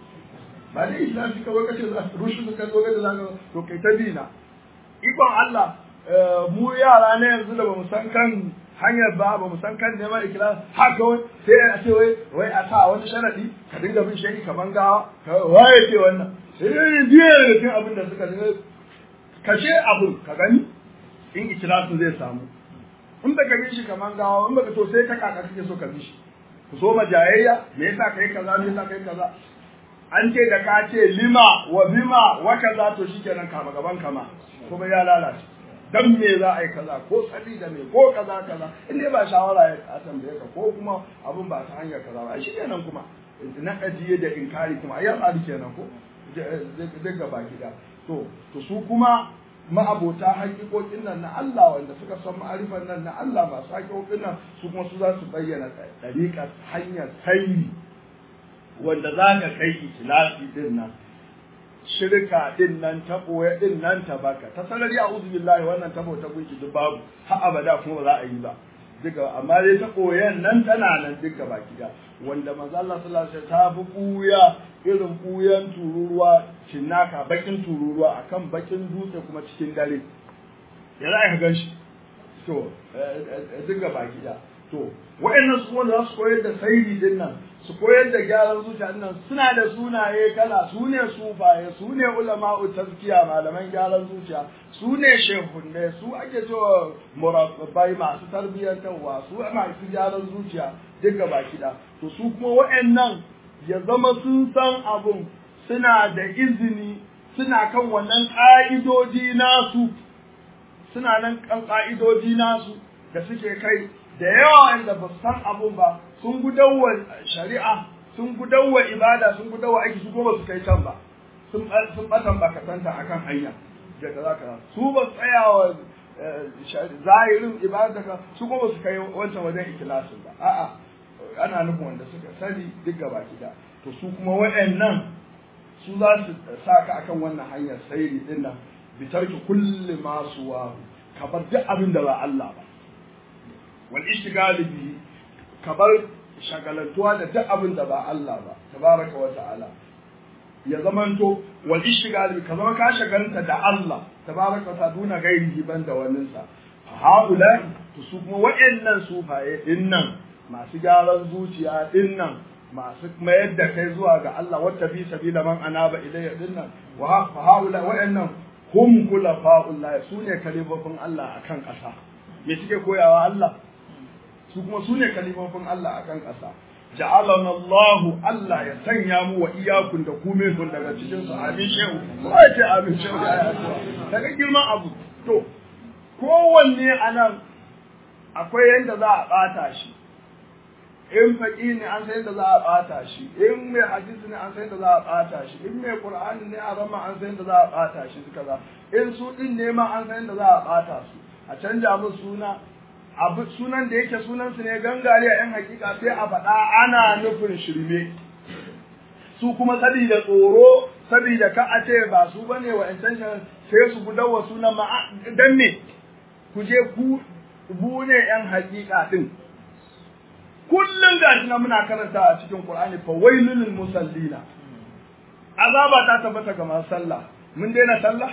ba dai ikhlasi kawai kace za su rushe ka zo ga zaka to kai ta dina ikon Allah mu yara ne yanzu da bamu san kan hanyar ba ba mu san kan neman ikilas haka wai sai a ce wai wai a sa wani sharadi ka dinga bin shehi kaman gawa waye ce wannan sai biye da cikin abin da suka dinga kashe abu ka gani in ikilasin zai samu in baka bi shi kaman gawa in baka to sai ka kaka kake so ka bi shi ku so majayayya me yasa kai kaza me yasa kai kaza an ce da ka ce lima wa bima wa kaza to shikenan kama gaban kama kuma ya lalace dan me za a yi kaza ko tsari da me ko kaza kaza in dai ba shawara ya tambaye ka ko kuma abun ba ta hanyar kaza ba shi kenan kuma na kajiye da inkari kuma ayyar tsari kenan ko zai gaba gida to to su kuma ma'abota haƙiƙoƙin nan na Allah wanda suka san ma'arifan nan na Allah masu haƙiƙoƙin nan su kuma su za su bayyana ɗariƙar hanyar sairi wanda za ka kai ikhlasi din nan shirka din nan ta koya din nan ta baka ta sanari a uzu billahi wannan tabo ta gunki duk babu har abada kuma ba za a yi ba duka amma dai ta koyan nan tana nan duka baki da wanda manzo Allah sallallahu alaihi wasallam ta bi kuya irin kuyan tururuwa cinnaka bakin tururuwa akan bakin dutse kuma cikin dare ya za ka ganshi to duka baki da to wa'annan su wanda za su koyar da sairi din nan su koyar da gyaran zuciya nan suna da sunaye kala su ne sufaye su ne ulama'u tazkiya malaman gyaran zuciya su ne shehunne su ake cewa murabbai masu tarbiyyantarwa su masu gyaran zuciya duka baki da to su kuma wa'annan ya zama sun san abun suna da izini suna kan wannan ka'idoji nasu suna nan kan ka'idoji nasu da suke kai da yawa wanda ba san abun ba sun gudawa shari'a sun gudawa ibada sun gudawa aiki su kuma su kai can ba sun sun batan bakatanta akan hanya da kaza kaza su ba tsayawa zahirin ibada ka su kuma su kai wancan wajen ikhlasin ba a'a ana nufin wanda suka sani duk gaba kida to su kuma waɗannan su za su saka akan wannan hanyar sayri din nan bi tarki kulli ma suwa ka bar duk abin da ba Allah ba wal ishtigal bihi ka bar shagalantuwa da duk abin da ba Allah ba tabaraka wa ta'ala ya zamanto wal ishtigal ka zama ka shagalta da Allah tabaraka wa ta'ala duna gairi ban da wannan sa haula to su kuma wa'annan sufaye dinnan masu gyaran zuciya dinnan masu mayar da kai zuwa ga Allah wata bi sabila man anaba ilayya dinnan wa haula wa'annan hum kulafa'ullah sune kalifofin Allah akan ƙasa me suke koyawa Allah su kuma sune kalifofin Allah akan ƙasa ja'alana Allah Allah ya sanya mu wa iyakun da kume kun daga cikin su amin shehu ko ce amin shehu ya daga girman abu to kowanne anan akwai yanda za a bata shi in faƙi ne an san yadda za a ɓata shi in mai hadisi ne an san yadda za a ɓata shi in mai qur'ani ne a rama an san yadda za a ɓata shi suka za in su din ne ma an san yadda za a ɓata su a canja musu suna abu sunan da yake sunan su ne gangare a yan hakika sai a faɗa ana nufin shirme su kuma sabida tsoro sabida ka a ce ba su bane wa intention sai su gudawa sunan ma dan ne ku je ku bu ne yan hakika din kullum gashi na muna karanta a cikin Qur'ani fa wailul musallina azaba ta tabbata ga masu sallah mun daina sallah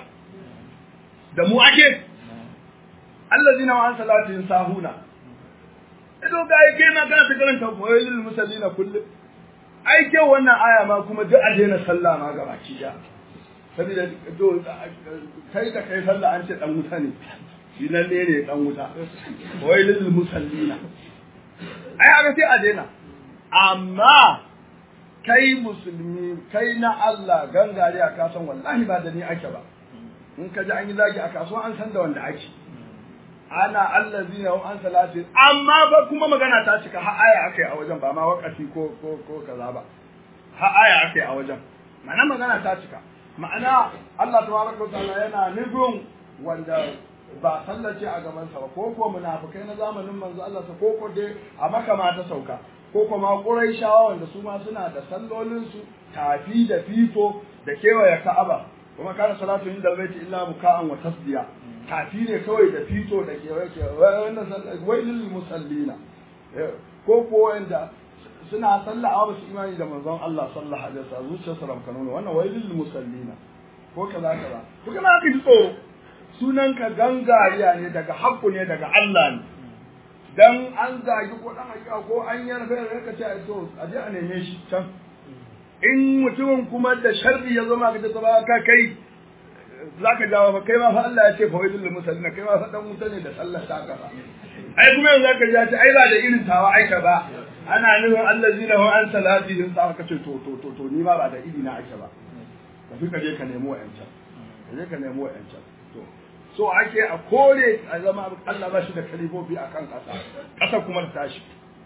da mu ake allazina wa an salatihim sahuna ido ga yake ma kana ta karanta fa wailul musallina kullum ai ke wannan aya ma kuma duk a daina sallah ma ga baki da saboda to kai da kai sallah an ce dan wuta ne shi nan ne ne dan wuta wailul musallina ai haka sai a daina amma kai musulmi kai na Allah gangare a kasan wallahi ba da ni ake ba in ka ji an yi zagi a kasuwa an san da wanda ake ana allazina hum an salati amma ba kuma magana ta cika har aya akai a wajen ba ma wakati ko ko ko kaza ba har aya akai a wajen ma'ana magana ta cika ma'ana Allah tabaraka wa ta'ala yana nufin wanda ba sallace a gaban sa ba ko ko munafikai na zamanin manzo Allah sa ko ko dai a Makka ma ta sauka ko kuma Quraishawa wanda su ma suna da sallolin su tafi da fito da kewaye Ka'aba kuma kana salatu inda baiti illa muka'an wa tasdiya tafi ne kawai da fito da kewaye wannan wailul musallina ko ko wanda suna sallah ba su imani da manzon Allah sallallahu alaihi wasallam zuciyarsu ramkano wannan wailul musallina ko kaza kaza to kana ka ji tsoro sunanka gangariya ne daga haƙƙu ne daga Allah ne dan an zagi ko dan hakika ko an yarda da ka ce to a je a neme shi can in mutumin kuma da sharri ya zama ka ce ba ka kai zaka jawo ba kai ma fa Allah ya ce fa wailul musallin kai ma fa dan wuta ne da sallar ta ka ai kuma yanzu zaka ji ce ai ba da irin tawa aika ba ana nufin allazina hum an salatihim sa ka ce to to to to ni ma ba da iri na ake ba tafi ka je ka nemo wa'ancan ka je ka nemo wa'ancan to so ake a kore a zama Allah ba shi da kalifofi a kan ƙasa ƙasa kuma ta tashi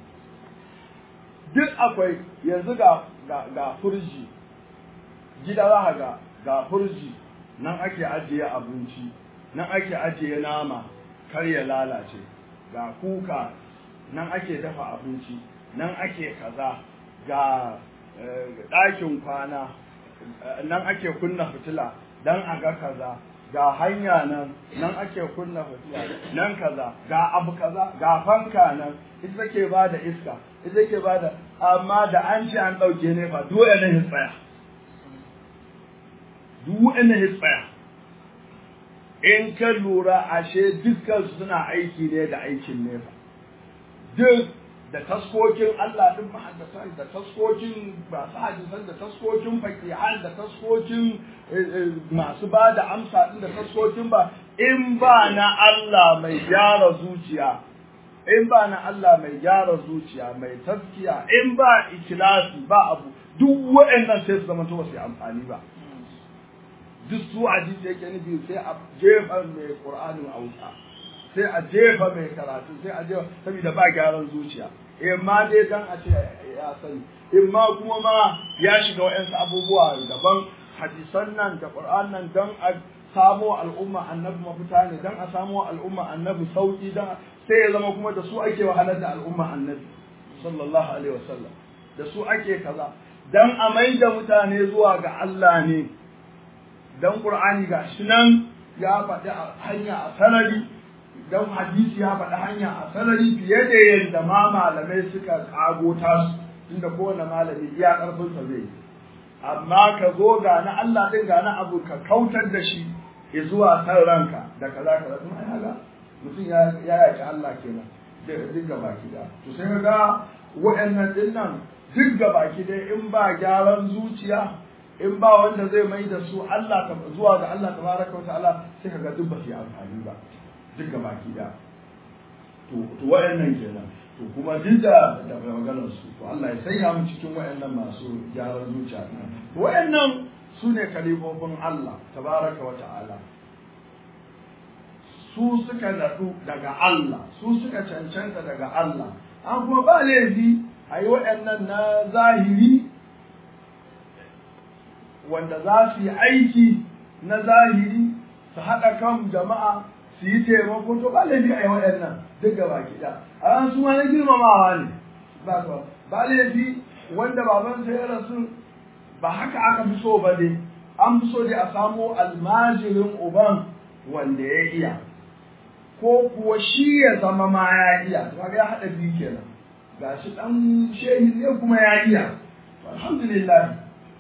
duk akwai yanzu ga ga furji gida za ga ga furji nan ake ajiye abinci nan ake ajiye nama kar ya lalace ga kuka nan ake dafa abinci nan ake kaza ga ɗakin kwana nan ake kunna fitila dan a ga kaza ga hanya nan nan ake kunna fitila nan kaza ga abu kaza ga fanka nan ita take ba da iska ita take ba da amma da an ce an dauke ne fa dole ne ya tsaya dole ne ya tsaya in ka lura ashe dukkan suna aiki ne da aikin ne fa duk da taskokin Allah din mahaddasan da taskokin masu hadisan da taskokin fakihan da taskokin masu ba da amsa din da taskokin ba in ba na Allah mai gyara zuciya in ba na Allah mai gyara zuciya mai taskiya in ba ikhlasi ba abu duk waɗannan sai su zama to ba su amfani ba duk su hadisi yake nufi sai a jefa mai Qur'anin auta sai a jefa mai karatu sai a jefa saboda ba gyaran zuciya in ma dai dan a ce ya sani in ma kuma ma ya shiga wa'ansu abubuwa daban hadisan nan da Qur'an nan dan a samo al'umma annabi mafita ne dan a samo al'umma annabi sauki dan sai ya zama kuma da su ake wahalar da al'umma annabi sallallahu alaihi wasallam da su ake kaza dan a maida mutane zuwa ga Allah ne dan Qur'ani gashi nan ya faɗi hanya a sanadi dan hadisi ya faɗi hanya a sarari fiye da yadda ma malamai suka kago ta su tunda kowane malami iya karfin sa zai amma ka zo ga na Allah din ga na abu ka kautar da shi zuwa san ranka da kaza kaza kuma ai ga mutum ya ya yaki Allah kenan da duk gaba ki da to sai ga wa'annan dinnan duk gaba ki da in ba gyaran zuciya in ba wanda zai mai da su Allah ta zuwa ga Allah tabaraka wa ta'ala sai kaga duk ba su yi amfani ba duk gaba ki da to to wa'annan kenan to kuma duk da da maganar su to Allah ya sanya mu cikin wa'annan masu gyaran zuciya wa'annan su ne kalifofin Allah tabaraka wa ta'ala su suka nadu daga Allah su suka cancanta daga Allah an kuma ba laifi a yi waɗannan na zahiri wanda za su yi aiki na zahiri su haɗa kan jama'a su yi taimako to ba laifi a yi waɗannan duk gaba kiɗa a ran su na girmamawa ne ba ba laifi wanda baban ya rasu ba haka aka fi so ba dai an fi so dai a samo almajirin uban wanda ya iya ko kuwa shi ya zama ma ya iya kaga ya haɗa biyu kenan gashi dan shehi ne kuma ya iya alhamdulillah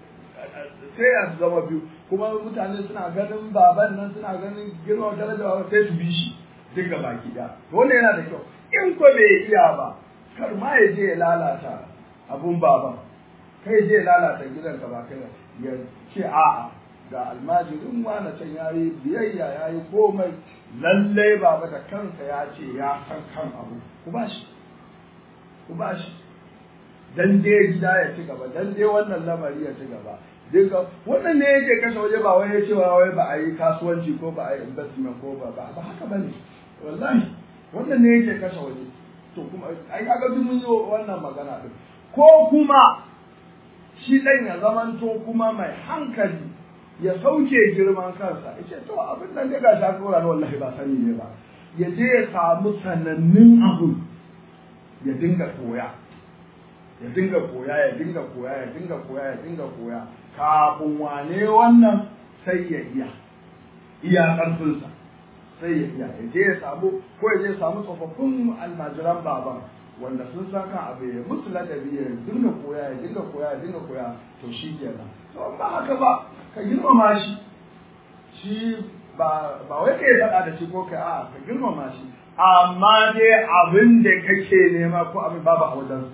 sai ya zama biyu kuma mutane suna ganin baban nan suna ganin girma daraja ba sai su bi shi duk ga baki da wannan yana da kyau in ko bai iya ba kar ma ya je ya lalata abun baban kai je ya lalata gidanka ba kai ya ce a'a ga almajirin wani can yayi biyayya yayi komai lallai baba da kansa ya ce ya san kan abu ku ba shi ku ba shi dan dai gida ya ci gaba dan dai wannan lamari ya ci gaba duka wannan ne yake kashe waje ba wai ya ce wai ba a yi kasuwanci ko ba a yi investment ko ba ba haka bane wallahi wannan ne yake kashe waje to kuma ai kaga duk mun yi wannan magana din ko kuma shi dan ya zamanto kuma mai hankali ya sauke girman kansa yace to abin nan da ga ta kora ne wallahi ba sani ne ba ya je ya samu sanannun abu ya dinga koya ya dinga koya ya dinga koya ya dinga koya ya dinga koya kafin wane wannan sai ya iya iya karfinsa sai ya iya ya je ya samu ko ya je ya samu tsofaffin almajiran baban wanda sun san kan abu ya musu ladabi ya dinga koya ya dinga koya ya dinga koya to shi kenan to ba haka ba ka girmama shi shi ba ba wai kai faɗa da shi ko kai a ka girmama shi amma dai abin da kake nema ko abin babu a wajen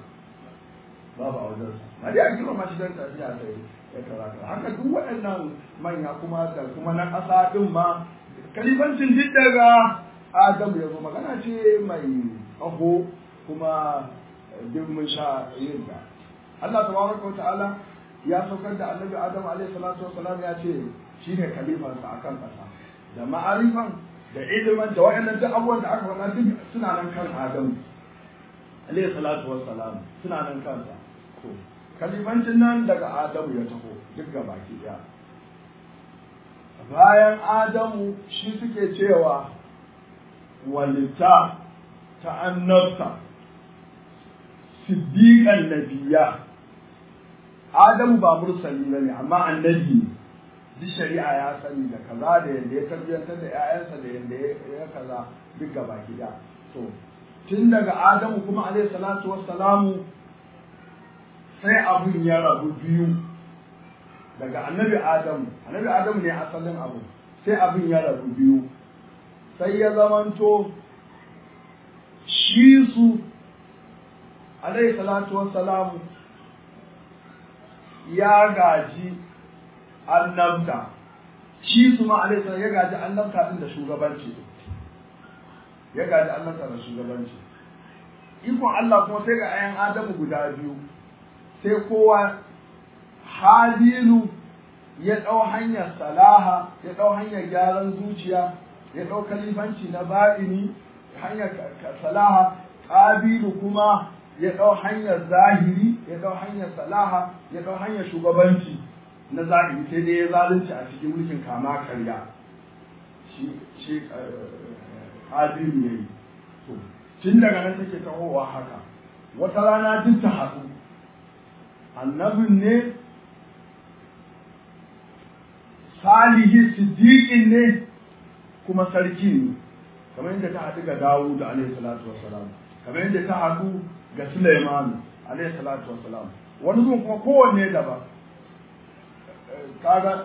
babu a wajen ma dai a girmama shi don tafiya ta yi ya karata haka duk waɗannan manya kuma da kuma na ƙasa ɗin ma kalifancin duk daga Adamu ya zo magana ce mai ƙaho kuma duk mun sha yin ta Allah tabaraka wa ta'ala ya saukar da annabi Adam alaihi salatu wassalam ya ce shine khalifansa akan ƙasa da ma'arifan da ilimin da wayannan duk abubuwan da aka faɗa duk suna nan kan Adam alaihi salatu wassalam suna nan kansa to khalifancin nan daga Adamu ya taho duk gabaki daya bayan Adamu shi suke cewa walita ta annabta siddiqan nabiyya Adamu ba mursali bane amma annabi ne duk shari'a ya sani da kaza da yanda ya tarbiyantar da ƴaƴansa da yanda ya kaza duk gaba gida to tun daga Adamu kuma alaihi salatu wassalamu sai abun ya rabu biyu daga annabi Adamu annabi Adamu ne asalin abu sai abun ya rabu biyu sai ya zamanto shi su alaihi salatu wassalamu ya gaji annabta shi su ma alaihi salatu ya gaji annabta din da shugabanci ya gaji annabta da shugabanci ikon Allah kuma sai ga ayan Adamu guda biyu sai kowa Halilu ya ɗau hanyar salaha ya ɗau hanyar gyaran zuciya ya ɗau kalifanci na ba'ini hanyar salaha Ƙabilu kuma ya ɗau hanyar zahiri ya ɗau hanyar salaha ya ɗau hanyar shugabanci na zahiri sai dai ya zalunci a cikin mulkin kama karya shi shi Ƙabilu ya yi to tun daga nan take tahowa haka wata rana duk ta haɗu annabin ne salihi siddiqin ne kuma sarki ne kamar yadda ta haɗu ga Dawud alaihi salatu wassalam kamar yadda ta haɗu ga Sulaiman alaihi salatu wassalam wani zuwan kuma kowanne daban kaga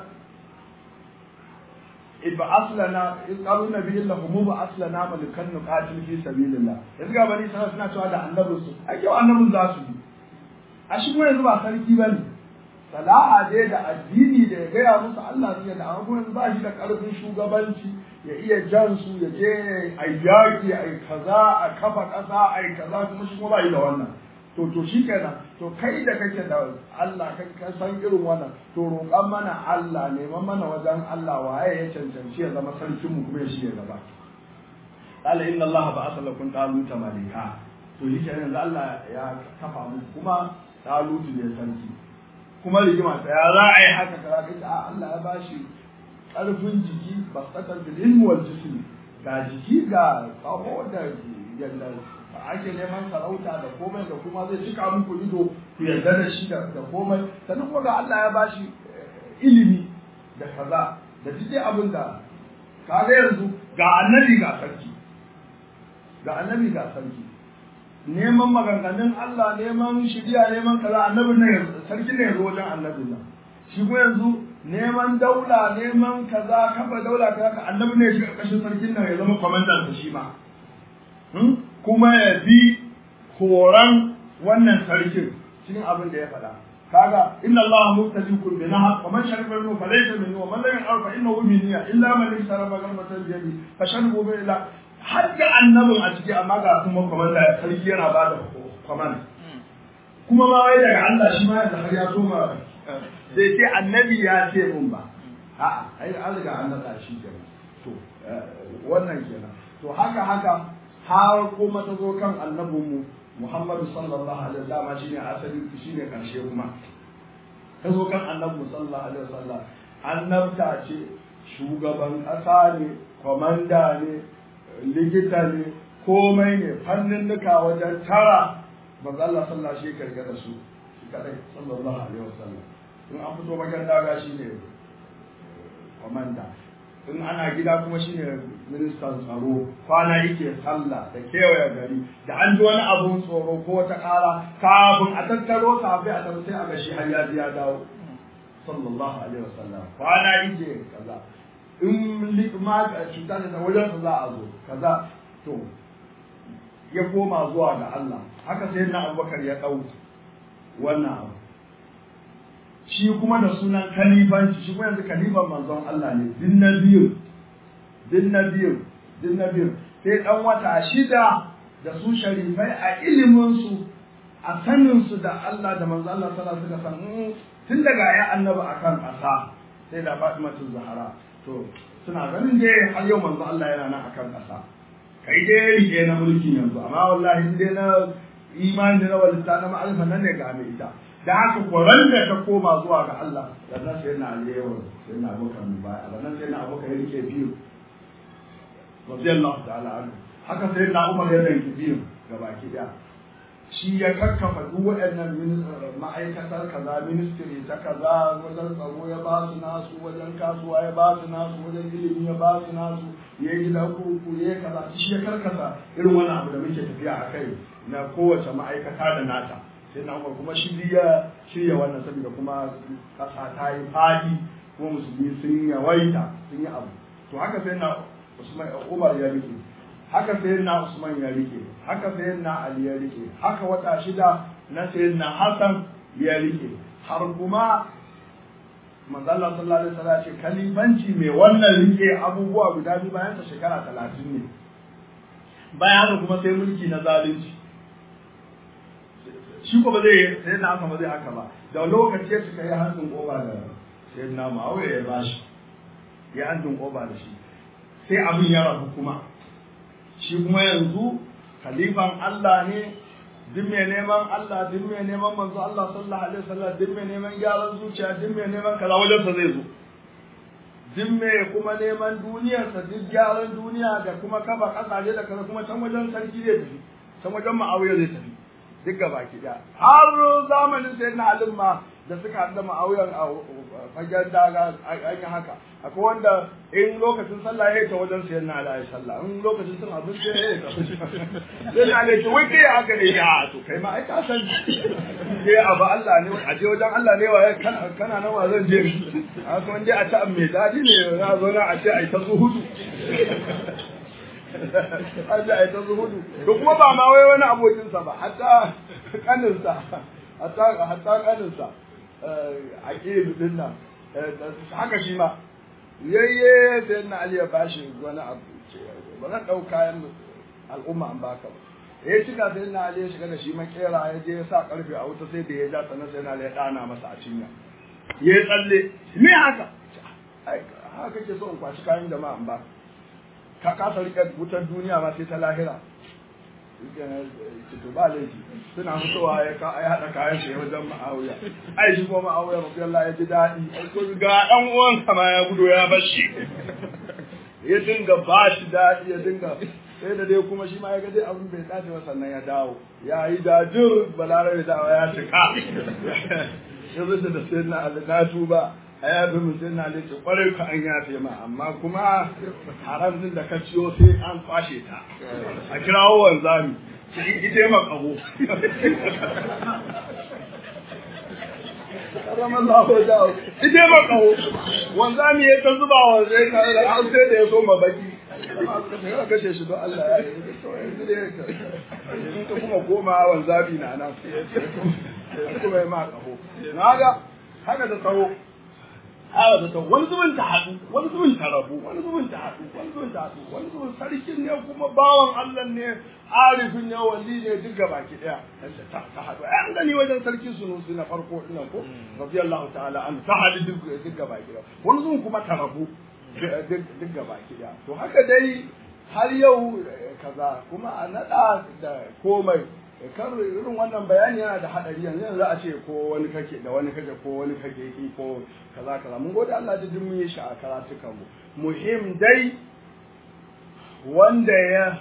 ibba aslana in qalu nabiyyin lahum ba aslana malikan nuqatil fi sabilillah yanzu ga bani sai suna cewa da annabinsu ake wa annabin za su yi a shi yanzu ba sarki bane sala'a dai da addini da ya gaya musu Allah ne da an yanzu ba shi da karfin shugabanci ya iya jan su ya je a yaki a kaza a kafa kasa a kaza kuma shi kuma ba yi da wannan to to shi kenan to kai da kake da Allah ka san irin wannan to roƙan mana Allah neman mana wajen Allah waye ya cancanci ya zama sarkin mu kuma ya shige gaba qala inna Allah ba'atha lakum taluta malika to shi kenan Allah ya kafa mu kuma talutu ne sarki kuma rigima ta ya za a yi haka kaza kai a Allah ya bashi ƙarfin jiki basatan bil ilmi wal jism ga jiki ga kawo da yanda ake neman sarauta da komai da kuma zai cika muku ido ku yarda da shi da komai sannan kuma ga Allah ya bashi ilimi da kaza da duk abin da kaga yanzu ga annabi ga sarki ga annabi ga sarki neman maganganun Allah neman shiriya neman kaza annabin ne sarki ne yazo wajen annabin nan shi ko yanzu neman daula neman kaza kafa daula kaza annabi ne shi karkashin sarkin nan ya zama commander shi ma kuma ya bi horan wannan sarkin cikin abin da ya faɗa kaga inna Allah muqtadikum bi nahar wa man shariba minhu falaysa minhu wa man lam yarfa innahu minni illa man shariba ghalbatan jadi fa sharibu bi ila har da annabin a ciki amma ga kuma komanda ya sarki yana ba da komanda kuma ma wai daga Allah shi ma da har ya so ma sai ce annabi ya ce mun ba a'a ai an riga an nada shi kenan to wannan kenan to haka haka har kuma ta zo kan annabinmu Muhammadu sallallahu alaihi wasallam shine asali shine karshe kuma ta zo kan annabi sallallahu alaihi wasallam annabta ce shugaban ƙasa ne komanda ne likita ne komai ne fannin duka wajen tara manzo Allah sallallahu alaihi wasallam da su shi kadai sallallahu alaihi wasallam in an fito bakin daga shine komanda in ana gida kuma shine ministan tsaro kwana yake sallah da kewaye gari da an ji wani abun tsoro ko wata ƙara kafin a tattaro kafin a tabbata sai a ga shi har ya ji ya dawo sallallahu alaihi wasallam kwana yake kaza in likma cuta da wajen za a zo kaza to ya koma zuwa ga Allah haka sai na Abubakar ya dau wannan abu shi kuma da sunan kalifanci shi kuma yanzu kalifan manzon Allah ne din nabiyu din nabiyu din nabiyu sai dan wata shida da su sharifai a ilimin su a sanin su da Allah da manzon Allah sallallahu alaihi wasallam tun daga ya annabi akan ƙasa sai da Fatimatu Zahra to suna ganin dai har yau manzon Allah yana nan akan ƙasa kai dai rike na mulki yanzu amma wallahi dai na imani da walita na ma'arifa nan ne ga mai ita da haka kwaran da ta koma zuwa ga Allah da nan sai na aliyu sai na abokan baya da nan sai na abokan ya rike biyu radiyallahu ta'ala anhu haka sai na Umar ya rike biyu gabaki daya shi ya kakkafa duk waɗannan ma'aikatar kaza ministry ta kaza wajen tsaro ya ba su nasu wajen kasuwa ya ba su nasu wajen ilimi ya ba su nasu ya yi gida kurku ya yi kaza shi ya karkasa irin wani abu da muke tafiya a kai na kowace ma'aikata da nata sai na umar kuma shi ya shirya wannan saboda kuma kasa ta yi fadi kuma musulmi sun yawaita sun yi abu to haka sai na usman umar ya rike haka sai na usman ya rike haka sai na ali ya rike haka wata shida na sai na hasan ya rike har kuma manzo Allah sallallahu alaihi wasallam ce kalifanci mai wannan rike abubuwa guda biyu bayan ta shekara talatin ne bayan haka kuma sai mulki na zalunci shi ko ba zai sai na haka ba zai haka ba da lokaci ya suka yi hannun koba da sai na Muawiya ya bashi ya hannun koba da shi sai abin ya rabu kuma shi kuma yanzu khalifan Allah ne duk mai neman Allah duk mai neman manzo Allah sallallahu alaihi wasallam duk mai neman gyaran zuciya duk mai neman kaza wajen sa zai zo duk mai kuma neman duniyar sa duk gyaran duniya da kuma kafa kasashe da kaza kuma can wajen sarki zai tafi can wajen Muawiya zai tafi duk gaba ki da har zamanin sayyidina Ali ma da suka haɗu da Muawiya a fagen daga an yi haka akwai wanda in lokacin sallah ya ta wajen sayan na alayhi sallah in lokacin sun abinci ya ta sai na alayhi wai kai haka ne ya to kai ma ai ka san sai abu Allah ne a je wajen Allah ne waye kana nan wa zan je a kuma je a ta mai dadi ne na zo na a ce ai ta zuhudu a ce ai ta zuhudu to kuma ba ma wai wani abokinsa ba hatta kaninsa hatta hatta kaninsa a ƙilu din nan haka shi ma yayye sai na Ali ya bashi wani abu ce ba zan ɗau kayan al'umma an baka ba ya shiga sai na Ali ya shiga da shi makera ya je ya sa karfe a wuta sai da ya ja sannan sai na Ali ya ɗana masa a cinya ya tsalle me haka haka ke so in kwashi kayan jama'a an ba ka kasa riƙe wutar duniya ma sai ta lahira to ba laifi suna fitowa ya ka ai hada kayan shi wajen Muawiya ai shi ko Muawiya radiyallahu ya ji dadi ai ko ga dan uwan ma ya gudo ya bashi ya dinga bashi dadi ya dinga sai da dai kuma shi ma ya ga dai abin bai dace ba sannan ya dawo ya yi dajir balarabe da ya cika yanzu da sai na Allah tuba aya bi mun sai na lace kwarai ka an yafe ma amma kuma haram din da ka ciyo sai an kwashe ta a kirawo wanzami shi ide ma kabo Ramallahu da ide ma kabo wanzami ya ta zuba wa sai ka har sai da ya so ma baki ka kashe shi don Allah ya yi to yanzu dai ka kuma koma wanzami na nan kuma ya ma kabo naga haka da tsawo hawa da wani zubin ta haɗu wani zubin ta rabu wani zubin ta haɗu wani zubin ta haɗu wani zubin sarkin ne kuma bawan Allah ne arifin ne wali ne duk gaba ki daya ta ta haɗu an gani wajen sarkin Sunusi na farko din ko radiyallahu ta'ala an ta haɗu duk duk gaba ki daya wani zubin kuma ta rabu duk gaba ki daya to haka dai har yau kaza kuma a nada da komai kar irin wannan bayani yana da hadari yanzu za a ce ko wani kake da wani kake ko wani kake yi ko kaza kaza mun gode Allah da mun yi shi a karatukan mu muhim dai wanda ya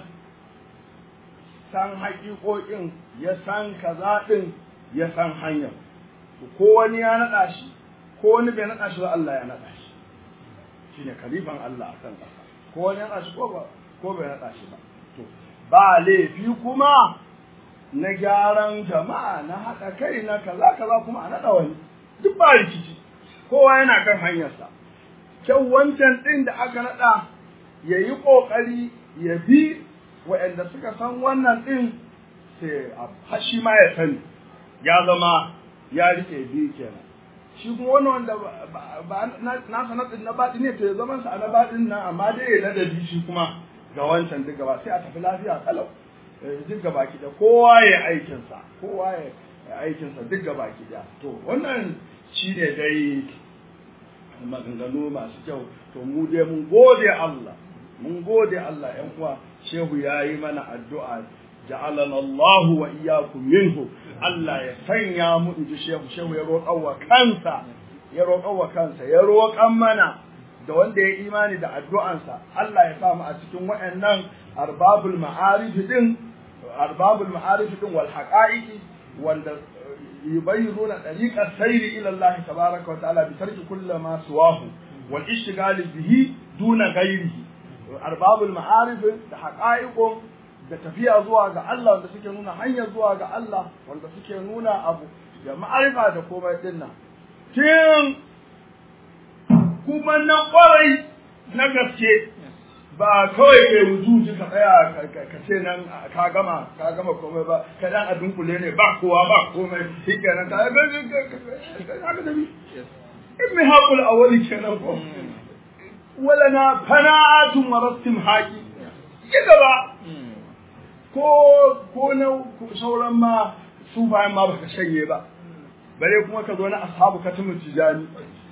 san haƙiƙoƙin ya san kaza din ya san hanyar ko wani ya nada shi ko wani bai nada shi ba Allah ya nada shi shine kalifan Allah akan kasa ko wani ya nada shi ko ba ko bai nada shi ba to ba laifi kuma na gyaran jama'a na haɗa kai na kaza kaza kuma a naɗa wani duk ba rikici kowa yana kan hanyarsa kyau wancan ɗin da aka naɗa ya yi ƙoƙari ya bi waɗanda suka san wannan ɗin sai a shi ma ya sani ya zama ya riƙe biyu kenan shi kuma wani wanda ba na sanatsin na baɗi ne to ya zama sa na baɗin nan amma dai ya ladabi shi kuma ga wancan duk gaba sai a tafi lafiya kalau duk gaba ki da kowa ya aikinsa kowa ya aikinsa duk gaba ki da to wannan shi ne dai maganganu masu kyau to mu dai mun gode Allah mun gode Allah ƴan uwa shehu yayi mana addu'a ja'alana Allah wa iyyakum minhu Allah ya sanya mu inji shehu shehu ya roƙa wa kansa ya roƙa wa kansa ya roƙan mana da wanda ya imani da addu'ansa Allah ya sa mu a cikin waɗannan arbabul ma'arif din arbabul ma'arif din wal haqa'iqi wanda yubayyinuna tariqas sayri ila Allah tabaaraka wa ta'ala bi tarki kulli ma suwahu wal ishtigal bihi duna ghayrihi arbabul ma'arif da haqa'iqun da tafiya zuwa ga Allah wanda suke nuna hanyar zuwa ga Allah wanda suke nuna abu da ma'arifa da komai din nan tin kuma na kwarai na gaske ba kawai kai wujuji ka tsaya ka ce nan ka gama ka gama komai ba ka dan a dunkule ne ba kowa ba komai shikenan ka ga ka ga bi ibn haqul awwali kenan ko wala na fana'atun wa rastim haqi kida ba ko ko na sauran ma su bayan ma baka shanye ba bare kuma ka zo na ashabu katumu tijani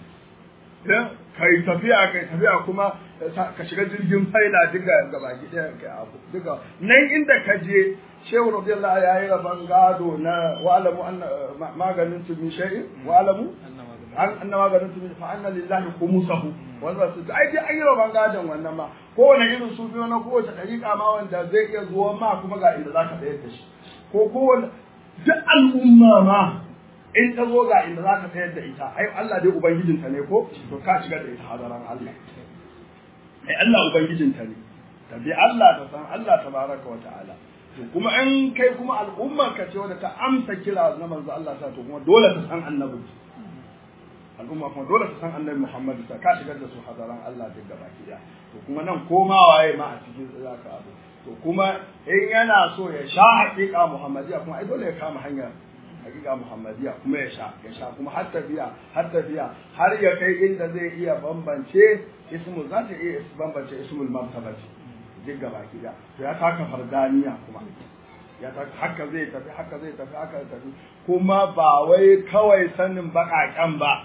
kai tafiya kai tafiya kuma ka shiga jirgin faila duka gaba gida kai abu duka nan inda ka je shehu radiyallahu ya yi rabon gado na wa'alamu anna maganin tu min shay'in wa'alamu anna maganin tu min fa anna lillahi khumsuhu wanda su ai dai an yi rabon gadon wannan ma kowane irin su biyo na kowace dariƙa ma wanda zai iya zuwa ma kuma ga inda zaka tsayar da shi ko kowane duk al'umma ma in ta zo ga inda za ka tsayar da ita ai Allah dai ubangijinta ne ko to ka shigar da ita hadaran Allah ai Allah ubangijinta ne ta bi Allah ta san Allah tabaraka wa ta'ala to kuma in kai kuma al'ummar ka ce wanda ta amsa kira na manzo Allah ta to kuma dole ta san annabi al'umma kuma dole ta san annabi Muhammad ta ka shigar da su hadaran Allah duk gaba ki to kuma nan koma waye ma a cikin zaka abu to kuma in yana so ya sha haƙiƙa Muhammadiya kuma ai dole ya kama hanya haƙiƙa Muhammadiya kuma ya sha ya sha kuma har tafiya har tafiya har ya kai inda zai iya bambance ismu za ta iya bambance ismul martabati duk gaba ki to ya taka fardaniya kuma ya taka haka zai tafi haka zai tafi haka zai tafi kuma ba wai kawai sanin baƙaƙen ba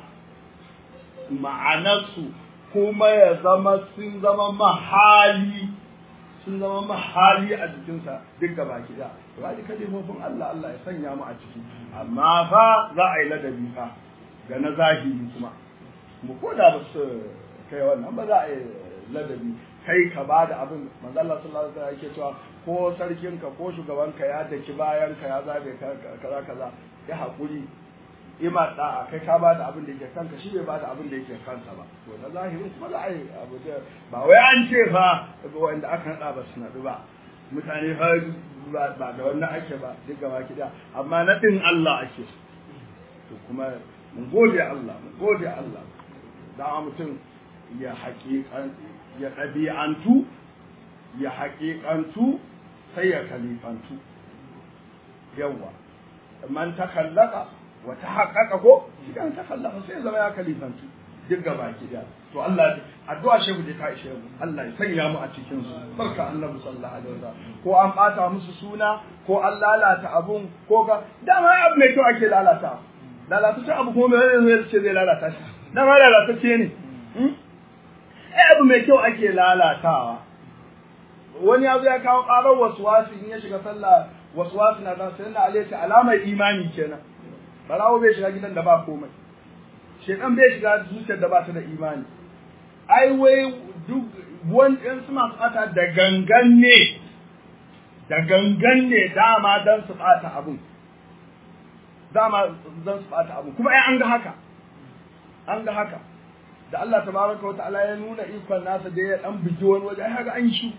ma'anarsu kuma ya zama sun zama mahali sun zama mahali a jikinsa duk da baki da raji kalimofin Allah Allah ya sanya mu a ciki amma fa za a yi ladabi fa ga na zahiri kuma mu ko da ba su kai wannan ba za a yi ladabi kai ka ba da abin manzo Allah sallallahu alaihi wasallam yake cewa ko sarkinka ko shugabanka ya daki bayanka ya zabe kaza kaza ya hakuri ima da kai ka ba da abin da yake kanka shi bai ba da abin da yake kansa ba to na zahirin kuma za a yi abu da ba wai an ce fa wanda aka nada ba su nadu ba mutane fa ba da wannan ake ba duk gaba kida amma nadin Allah ake to kuma mun gode Allah mun gode Allah da mutum ya haƙiƙan ya ɗabi'antu ya haƙiƙantu sai ya kalifantu yawa man takallaka wata haƙaƙa ko idan ta kallafa sai zama ya kalifantu duk gaba ki da to Allah addu'a shehu da ta ishe mu Allah ya sanya mu a cikin su barka annabi sallallahu alaihi wasallam ko an bata musu suna ko an lalata abun ko ga dama abu mai kyau ake lalata lalata ce abu kuma mai zai ce zai lalata shi dama lalata ce ne eh abu mai kyau ake lalatawa wani ya zo ya kawo ƙarar waswasi in ya shiga sallah waswasi na da sai na alaita alamar imani kenan barawo bai shiga gidan da ba komai shekan bai shiga zuciyar da ba ta da imani ai wai duk wani su masu bata da gangan ne da gangan ne dama dan su bata abun dama dan su bata abun kuma ai an ga haka an ga haka da Allah tabaraka wa ta'ala ya nuna ikon nasa da ya dan biji wani waje ai haka an shi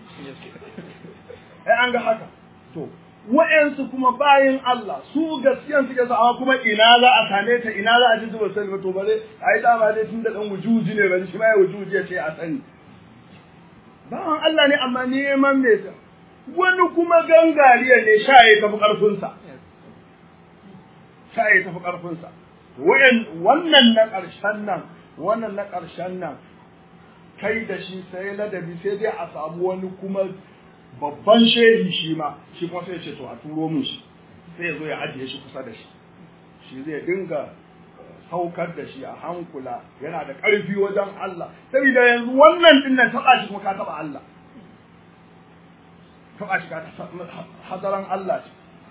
ai an ga haka to wa'yansu kuma bayin Allah su gaskiyan suke sa amma kuma ina za a same ta ina za a ji zuwa sani to bare ai dama dai tun da dan wujuji ne bane shi ma ya wujuji ya ce a sani bawan Allah ne amma neman me ta wani kuma gangariya ne shaye tafi karfin sa shaye tafi karfin sa wayan wannan na karshen nan wannan na karshen nan kai da shi sai ladabi sai dai a samu wani kuma babban shehi shi ma shi kuma sai ya ce to a turo min shi sai ya zo ya ajiye shi kusa da shi shi zai dinga saukar da shi a hankula yana da ƙarfi wajen Allah saboda yanzu wannan din nan taba shi kuma ka taba Allah taba shi ka hadaran Allah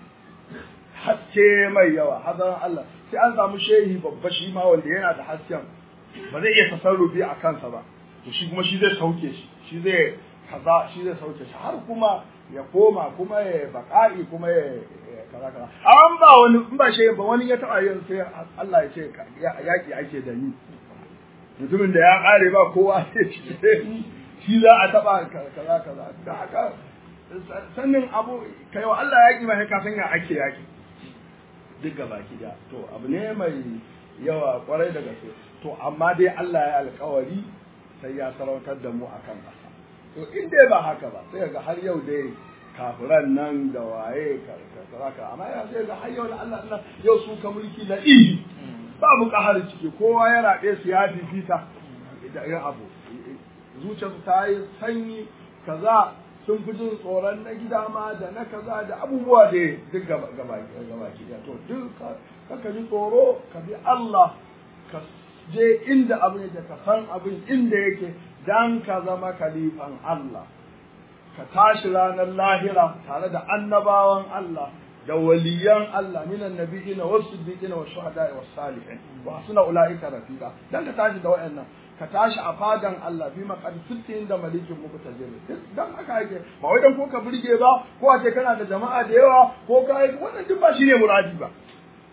haske mai yawa hadaran Allah sai an samu shehi babba shi ma wanda yana da hasken ba zai iya tasarrufi a kansa ba to shi kuma shi zai sauke shi shi zai kaza shi zai sauke shi har kuma ya koma kuma ya baka'i kuma ya kaza kaza an ba wani in ba shi ba wani ya taba yin sai Allah ya ce yaki ake da ni mutumin da ya kare ba kowa sai shi za a taba kaza kaza da haka sannin abu kai wa Allah yaki ba sai ka san ya ake yaki duk gaba ki da to abu ne mai yawa kwarai da gaske to amma dai Allah ya alƙawari sai ya sarautar da mu akan ƙasa to in dai ba haka ba sai ga har yau dai kafiran nan da waye ka amma ya sai ga har yau da Allah Allah yau su ka mulki da ihi babu kahar ciki kowa ya rabe su ya fifita da irin abu zuciyarsu ta yi sanyi kaza sun fi jin tsoron na gida ma da na kaza da abubuwa da duk gaba gaba to duk ka ji tsoro ka bi Allah ka je inda abin yake ka san abin inda yake dan ka zama kalifan Allah ka tashi ranar lahira tare da annabawan Allah da waliyan Allah minan nabiyina was siddiqina was shuhada'i was salihin wa hasuna ulaika rafiqa dan ka tashi da wayannan ka tashi a fadan Allah bi maqad sittin da malikin muku tajiri dan aka yake ba wai dan ko ka burge ba ko a ce kana da jama'a da yawa ko kai wannan duk ba shine muradi ba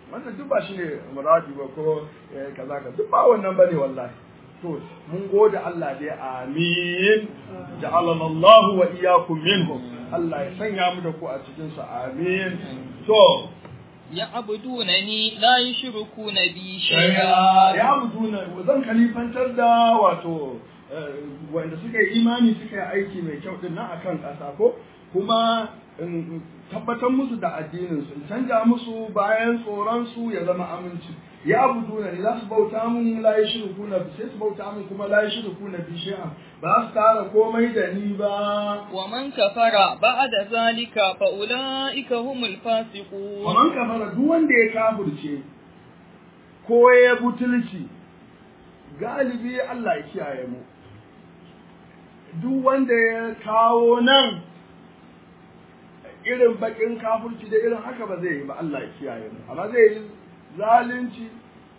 wannan duk ba shi ne muradi ba ko kaza ka duk ba wannan bane wallahi to mun gode Allah dai amin ja'alana Allah wa iyyakum minhum Allah ya sanya mu da ku a cikin su amin to ya'budunani la yushrikuna bi shay'a ya'buduna zan kalifantar da wato wanda suka yi imani suka yi aiki mai kyau din nan akan kasa ko kuma tabbatar musu da addinin su canja musu bayan tsoron su ya zama aminci ya abuduna ne za su bauta mun la yushrikuna bi sai su bauta mun kuma la yushrikuna bi shay'an ba su tara komai da ni ba wa man kafara ba'da zalika fa ulaika humul fasiqun wa man kafara duk wanda ya kafirce ko ya butulci galibi Allah ya kiyaye mu duk wanda ya kawo nan irin bakin kafirci da irin haka ba zai yi ba Allah ya kiyaye mu amma zai yi zalunci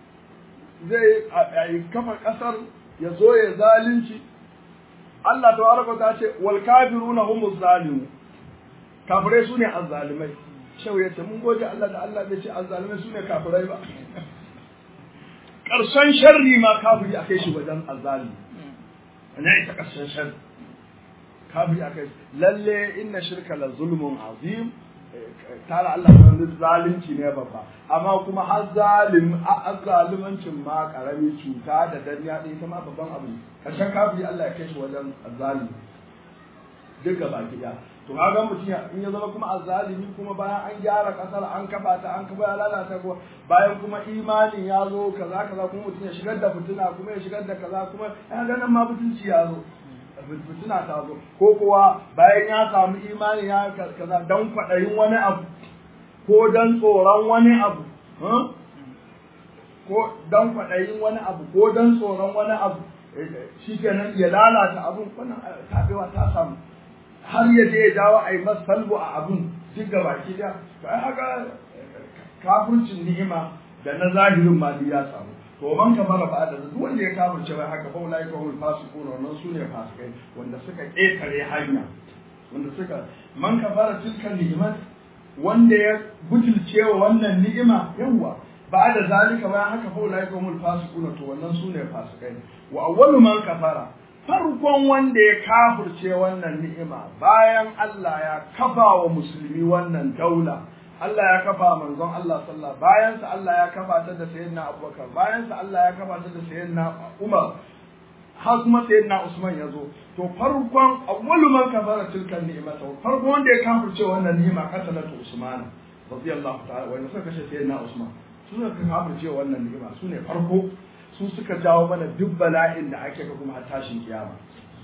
zai kafa kasar ya zo ya zalunci Allah tabaraka ta ce wal kafiruna humuz zalimun kafirai sune azzalimai shau yace mun gode Allah da Allah bai ce azzalimai sune kafirai ba karshen sharri ma kafiri akai shi wajen azzalimi ina ita karshen sharri kafiri akai lalle inna shirka la zulmun azim tara Allah san zalunci ne babba amma kuma har zalim azzalimancin ma karami cuta da danniya din ita ma babban abu karshen kafiri Allah ya kai shi wajen azzalimi duka baki da to kaga mutum in ya zama kuma azzalimi kuma bayan an gyara kasar an kafa ta an kafa ya lalata ko bayan kuma imanin ya zo kaza kaza kuma mutum ya shigar da fitina kuma ya shigar da kaza kuma ya ga nan ma mutunci ya zo fitina ta zo ko kuwa bayan ya samu imani ya kaza dan kwadayin wani abu ko dan tsoron wani abu ko dan kwadayin wani abu ko dan tsoron wani abu shikenan ya lalata abun wannan tabewa ta samu har ya je ya dawo a yi masa salbu a abun duk gaba ki da to ai haka kafircin ni'ima da na zahirin ma ya samu to man ka fara ba da duk wanda ya kafirce bai haka fa ulai ka hul fasiqun wannan sune fasikai wanda suka ƙetare hanya wanda suka man ka fara tilkan ni'imat wanda ya butulce wa wannan ni'ima yawa ba da zalika bayan haka fa ulai ka hul fasiqun to wannan sune fasikai wa awwalu man kafara farkon wanda ya kafirce wannan ni'ima bayan Allah ya kafa wa musulmi wannan daula Allah ya kafa manzon Allah sallallahu bayan sa Allah ya kafa ta da sayyidina Abubakar bayan sa Allah ya kafa ta da sayyidina Umar har kuma sayyidina Usman yazo to farkon awwalu man kafara tilkan ni'imata farkon wanda ya kafirce wannan ni'ima kasalatu Usman radiyallahu ta'ala wanda suka kashe sayyidina Usman su suka kafirce wannan ni'ima su ne farko su suka jawo mana duk bala'in da ake ga kuma har tashin kiyama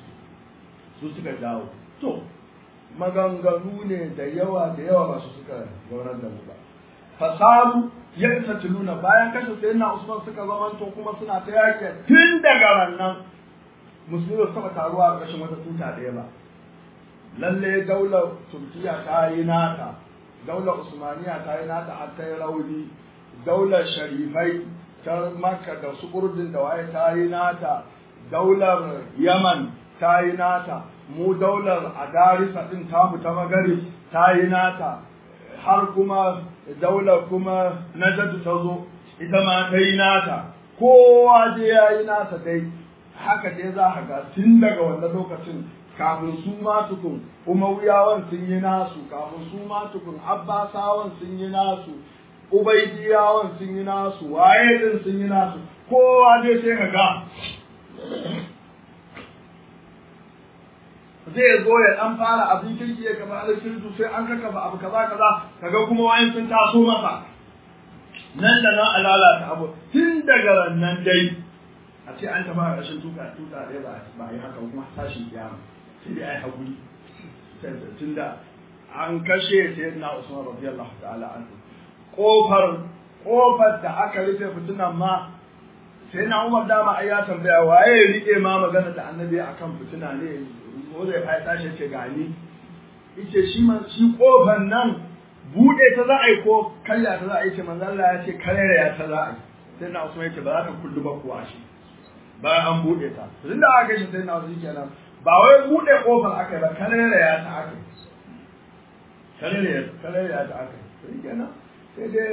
su suka jawo to maganganu ne da yawa da yawa ba su suka zaunar da mu ba fasalu ya isa tuluna bayan kashe sayyidina Usman suka zamanto kuma suna ta yake tun daga rannan musulmi suka taruwa a ƙarshen wata tuta ɗaya ba lalle daular Turkiya ta yi nata daular Usmaniya ta yi nata har ta yi rauni daular Sharifai ta Makka da su Urdun da waye ta yi nata daular Yaman ta yi nata mu daular Adarisa din tamu ta Magarib ta yi nata har kuma daular kuma Najd ta zo ita ma ta yi nata kowa je ya yi nata dai haka dai za ka ga tun daga wannan lokacin kafin su ma tukun Umayyawan sun yi nasu kafin su ma tukun Abbasawan sun yi nasu Ubaidiyawan sun yi nasu waye din sun yi nasu kowa dai sai ka ga zai zo ya dan fara abin kirki ya kama alkirtu sai an kaka ba abu kaza kaza kaga kuma wayan sun taso masa nan da nan alalata abu tun daga nan dai a ce an taba rashin tuka tuka dai ba ba yi haka kuma tashin kiyama sai dai ai hakuri tunda an kashe sayyidina Usman radiyallahu ta'ala anhu kofar kofar da aka rufe fitinan ma sai na Umar dama ai ya tambaya waye rike ma magana da annabi akan fitina ne ko zai fa tashi ce gani yace shi man shi kofar nan bude ta za a yi ko karya ta za a yi ce manzo Allah ya ce karya ya ta za a yi sai na Usman yace ba za ta kullu ba kuwa shi bayan an bude ta tunda aka shi sai na Usman kenan ba wai bude kofar aka yi ba karya ya ta aka karya karya ya ta aka sai kenan sai dai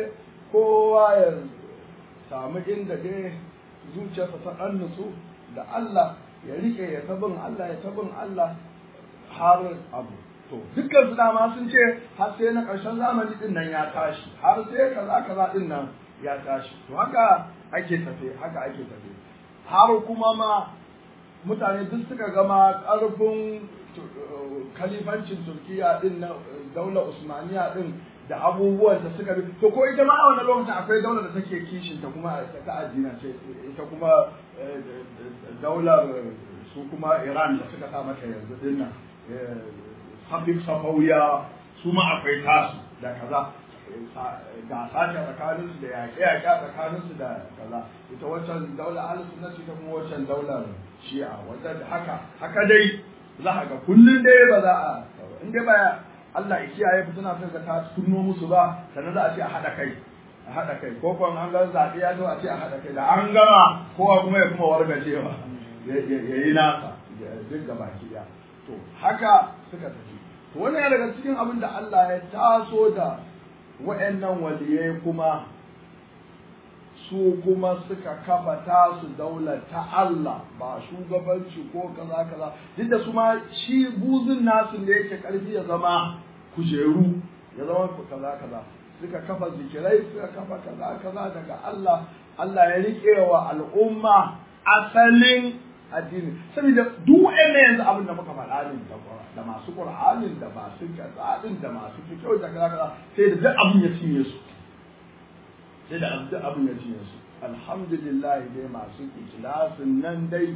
kowa ya samu inda dai zuciyarsa ta ɗan nutsu da Allah ya rike ya tabin Allah ya tabin Allah har abu to dukkan su dama sun ce har sai na ƙarshen zamani din nan ya tashi har sai kaza kaza din nan ya tashi to haka ake tafe haka ake tafe har kuma ma mutane duk suka gama ƙarfin kalifancin Turkiya din na daular Usmaniya din da abubuwan da suka bi to ko ita ma a wannan lokacin akwai daular da take kishin ta kuma ta addina ce ita kuma daular su kuma Iran da suka sa mata yanzu din nan Habib Safawiya su ma akwai tasu da kaza ga sace tsakanin su da yaƙe yaƙe tsakanin su da kaza ita wancan daular al-sunna ce ta kuma wancan daular Shi'a wanda haka haka dai za ka ga kullun dai ba za a in dai ba Allah ya kiyaye fitina sai ka ta tunno musu ba sannan za a ce a hada kai a hada kai ko kuma an ga zaɓe ya zo a ce a hada kai da an gama kowa kuma ya kuma wargajewa ya yi nasa duk gaba ki ya to haka suka tafi to wannan daga cikin abin da Allah ya taso da wa'annan waliyai kuma su kuma suka kafa tasu daular ta Allah ba shugabanci ko kaza kaza duk da su ma shi buzun nasu da yake karfi ya zama kujeru ya zama kaza kaza suka kafa zikirai suka kafa kaza kaza daga Allah Allah ya rike wa al'umma asalin addini saboda duk wa'annan yanzu abin da muka faɗa ne da masu Qur'anin da masu kaza din da masu fiqh da kaza kaza sai da duk abin ya cinye su sai da duk abin ya cinye su alhamdulillah dai masu ikhlasin nan dai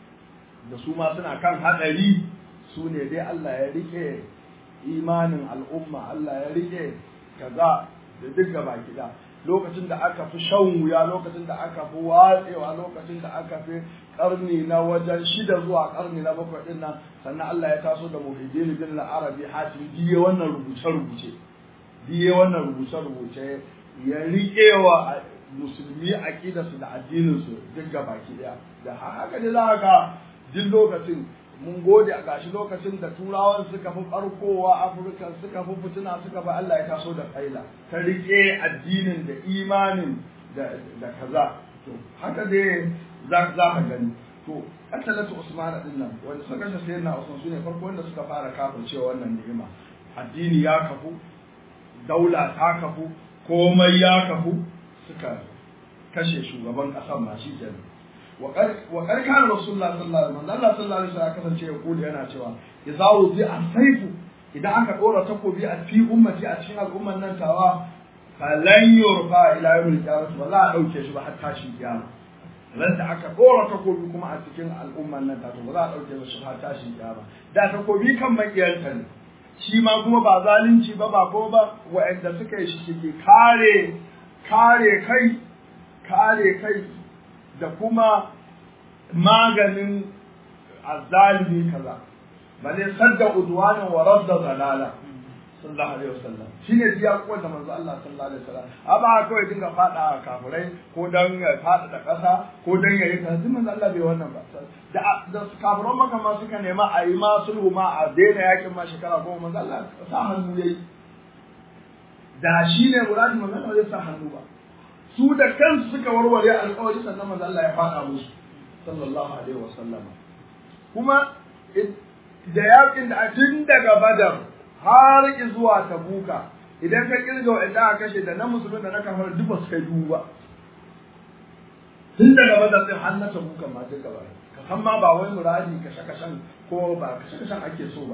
da su ma suna kan hadari su ne dai Allah ya rike imanin al'umma Allah ya rike kaza da duk gaba gida lokacin da aka fi shan wuya lokacin da aka fi watsewa lokacin da aka fi karni na wajen shida zuwa karni na bakwai din nan sannan Allah ya taso da Muhyiddin bin al-Arabi Hatim diye wannan rubuce rubuce diye wannan rubuce rubuce ya riƙewa musulmi aqidarsu da addininsu duk gabaki daya da haka ne za ka duk lokacin mun gode a gashi lokacin da turawan suka fi farkowa Afirka suka fi fitina suka fi Allah ya taso da kaila ta riƙe addinin da imanin da da kaza to haka dai za za ka gani to asalatu Usman din nan wanda suka kashe sayyidina Usman sune farko wanda suka fara kafircewa wannan ni'ima addini ya kafu daula ta kafu komai ya kafu suka kashe shugaban kasar ma shi kenan wa kar kana rasulullah sallallahu alaihi wasallam Allah sallallahu alaihi wasallam kasance ya kula yana cewa idza wuzi as-sayfu idan aka dora takobi a fi ummati a cikin al'umman nan tawa falan yurfa ila yawmil qiyamah wala dauke shi ba har tashin kiyama ran da aka dora takobi kuma a cikin al'umman nan tawa ba za a dauke shi har tashin kiyama da takobi kan makiyanta ne shi ma kuma ba zalunci ba ba ko ba wa'anda suka yi shi ke kare kare kai kare kai da kuma maganin azzalimi kaza bale sadda udwanan wa radda zalala sallallahu alaihi wasallam shine diya ko da manzo Allah sallallahu alaihi wasallam aba kawai dinga fada kafirai ko dan ya fada da kasa ko dan ya yi kaza manzo Allah bai wannan ba da da kafiran maka ma suka nema a yi ma sulhu ma a daina yakin ma shekara goma manzo Allah sa hannu yayi da shine muradin manzo Allah zai sa hannu ba su da kansu suka warware alƙawari sannan manzo Allah ya fada musu sallallahu alaihi wasallam kuma da yakin da tun daga Badar har zuwa Tabuka idan ka kirga wanda aka kashe da na musulmi da na kafir duk ba su kai dubu ba tun daga Badar sai har na Tabuka ma duka ba ka san ma ba wai muradi kashe kashen ko ba kashe kashen ake so ba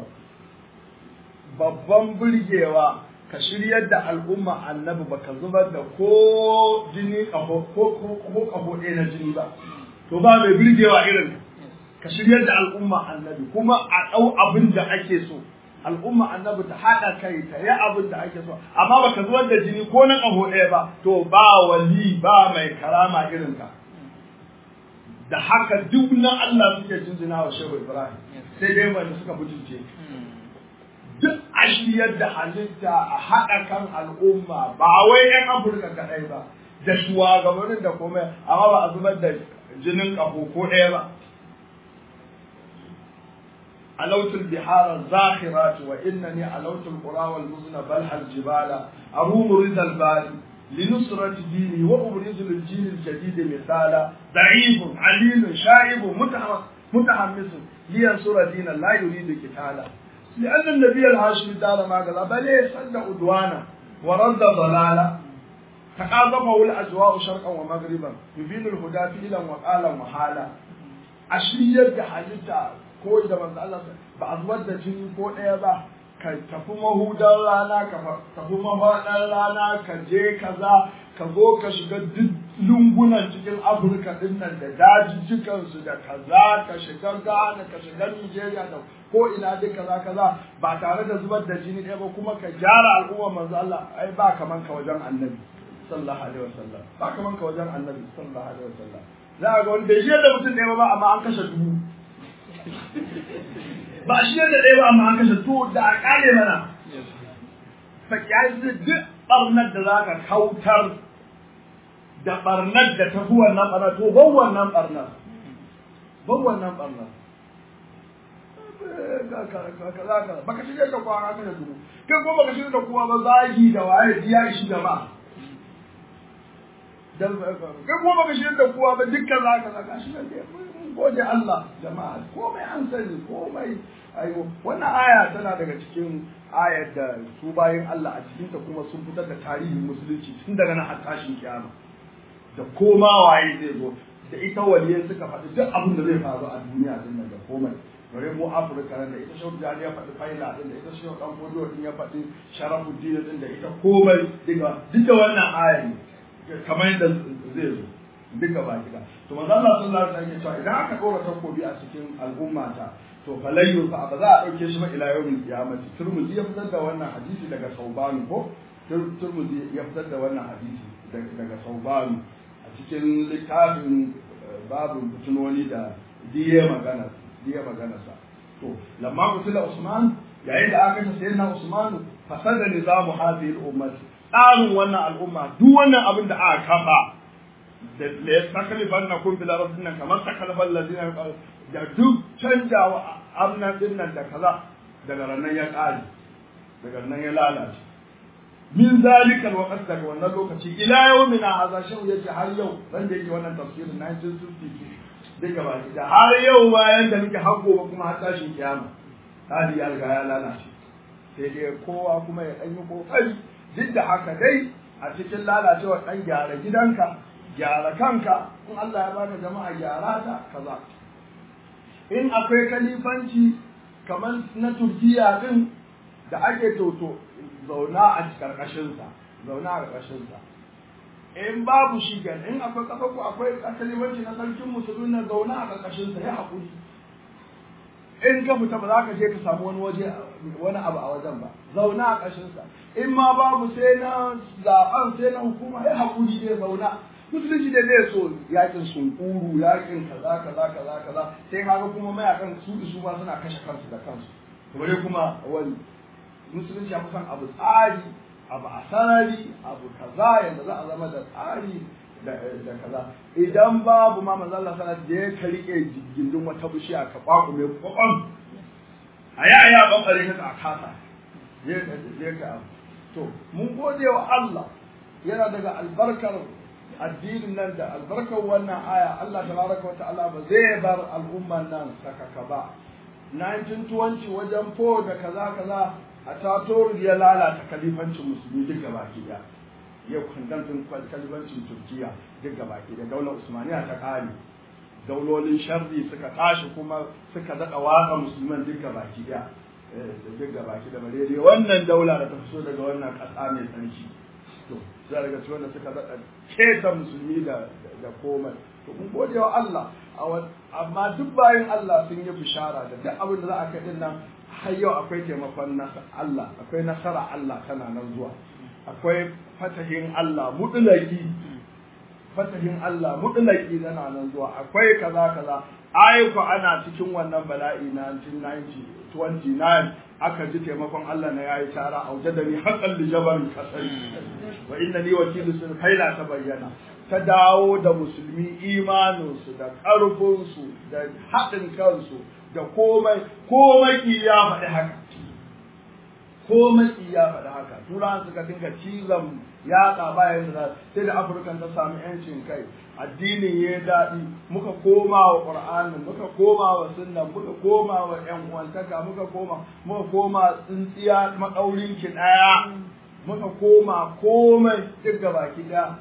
babban burgewa ka shiryar da al'umma annabi baka zubar da ko jini kafo ko ko kafo ɗaya na jini ba to ba mai birgewa irin ka shiryar da al'umma annabi kuma a ɗau abin da ake so al'umma annabi ta haɗa kai ta yi abin da ake so amma baka zubar da jini ko na kafo ɗaya ba to ba wali ba mai karama irin ka da haka duk na Allah suke jinjina wa Shehu Ibrahim sai dai wanda suka butulce duk a shiryar da halitta a haɗa kan al'umma ba wai 'yan Afirka kaɗai ba da shugabannin da komai amma ba a zubar da jinin ƙaho ko ɗaya ba alautul bihara zakhirati wa innani alautul qura wal muzna bal hal jibala abu murid al bari لنصرة ديني وأبرز للجيل الجديد مثالا ضعيف عليل شائب متحمس لينصر دينا لا يريد قتالا لأن النبي الهاشمي دار ما قال بل صد عدوانا ورد ضلالا تقاضفه الأجواء شرقا ومغربا يبين الهدى فيلا وقالا وحالا أشرية حالتا كوي da manzo Allah ba a zubar da jini ko ɗaya ba ka tafi mahudan rana ka tafi mafaɗar rana ka je kaza ka zo ka shiga duk lungunan cikin Afirka din nan da dajijjikan su da kaza ka shiga Ghana ka shiga Nigeria da ko ina duk kaza kaza ba tare da zubar da jini ɗaya ba kuma ka gyara al'umma manzo Allah ai ba kaman ka wajen annabi sallallahu alaihi wasallam ba kaman ka wajen annabi sallallahu alaihi wasallam za ga wani bai shi da mutum ɗaya ba amma an kashe dubu ba shi da ɗaya ba amma an kashe to da a ƙare mana fa kiyasi duk ɓarnar da za ka kautar da ɓarnar da ta fi wannan ɓarnar to ban wannan ɓarnar ban wannan ɓarnar baka shirya da kowa ka da dubu kai ko baka shirya da kowa ba zagi da waye biya shi jama'a kai ko baka shirya da kowa ba dukkan zaka zaka shi ne gode Allah jama'a komai an sani komai ayo wannan aya tana daga cikin ayar da su bayan Allah a cikin ta kuma sun fitar da tarihin musulunci tun daga nan har tashin kiyama da koma waye zai zo da ita waliyan suka faɗi duk abin da zai faru a duniya din nan da komai bare mu Afirka da ita Shehu Jani ya faɗi faila din da ita Shehu Dan Fodio din ya faɗi Sharafuddin din da ita komai diga duk da wannan aya ne kamar yadda zai zo duka ba kida to manzo Allah sallallahu alaihi wasallam ya ce idan aka dora takobi a cikin al'umma ta to falayyu fa ba za a dauke shi ba ila yawmin qiyamati Turmuzi ya fitar da wannan hadisi daga Sauban ko Turmuzi ya fitar da wannan hadisi daga Sauban a cikin littafin babu tunoni da diye magana diye magana sa to lamma kutila Usman yayin da aka ce sayyidina Usman fasada nizamu hadhihi al-ummah tsarin wannan al'umma duk wannan abin da aka kafa da ya takalifan na kun bila rabbin nan kamar takalifan lazina da duk canjawa amnan din nan da kaza daga ranan ya kare daga ranan ya lalace min zalika alwaqt daga wannan lokaci ila yawmina hadha shin yace har yau ran da yake wannan tafsirin nineteen sixty daga baki da har yau bayan da muke hakko kuma har tashin kiyama hali ya riga ya lalace sai dai kowa kuma ya dan yi kokari duk da haka dai a cikin lalacewa dan gyara gidanka gyara kanka in Allah ya baka jama'a gyara ta kaza in akwai kalifanci kamar na Turkiya din da ake toto zauna a karkashin sa zauna a karkashin sa in babu shi gan in akwai kafa ku akwai kalifanci na sarkin musulmi na zauna a karkashin sa ya hakuri in ka fita ba za ka je ka samu wani waje wani abu a wajen ba zauna a karkashin sa in ma babu sai na zaben sai na hukuma ya hakuri dai zauna musulunci da zai so yakin sunkuru yakin kaza kaza kaza kaza sai kaga kuma mayakan su da su ma suna kashe kansu da kansu to bare kuma wani musulunci ya kusan abu tsari abu asarari abu kaza yanda za a zama da tsari da da kaza idan babu ma manzo Allah sallallahu alaihi wasallam da ya rike gindin wata bishiya ka kwakume kokon aya aya ban bare ka a kasa je je ka to mun gode wa Allah yana daga albarkar addinin nan da albarkar wannan aya Allah tabaraka wata'ala ba zai bar al'umman nan sakaka ba nineteen twenty wajen po da kaza kaza a tator ya lalata kalifancin musulmi duk gabaki da yau kandantin kalifancin Turkiya duk gabaki da daular Usmaniya ta kare daulolin sharri suka tashi kuma suka daɗa watsa musulman duk gabaki da duk gabaki da bare wannan daula da ta fito daga wannan ƙasa mai tsarki to za daga cikin wanda suka daɗa keta musulmi da da komai to mun gode wa Allah amma duk bayan Allah sun yi bishara da duk abin da za a kai din nan har yau akwai taimakon nasa Allah akwai nasara Allah tana nan zuwa akwai fatahin Allah mudulaki fatahin Allah mudulaki tana nan zuwa akwai kaza kaza ai ko ana cikin wannan bala'i na nineteen twenty-nine aka ji taimakon Allah na yayi tara aujadani haqqan li jabal kasari wa innani wakilu sun kaila ta bayyana ta dawo da musulmi imanin su da karfin su da hadin kansu da komai komai ya faɗi haka komai ya faɗi haka turawan suka dinga cizon yatsa bayan da sai da Afirka ta samu yancin kai addinin ya daɗi muka koma wa Qur'anin muka koma wa sunna muka koma wa ƴan uwantaka muka koma muka koma tsintsiya madaurin ki daya muka koma komai duk gabaki da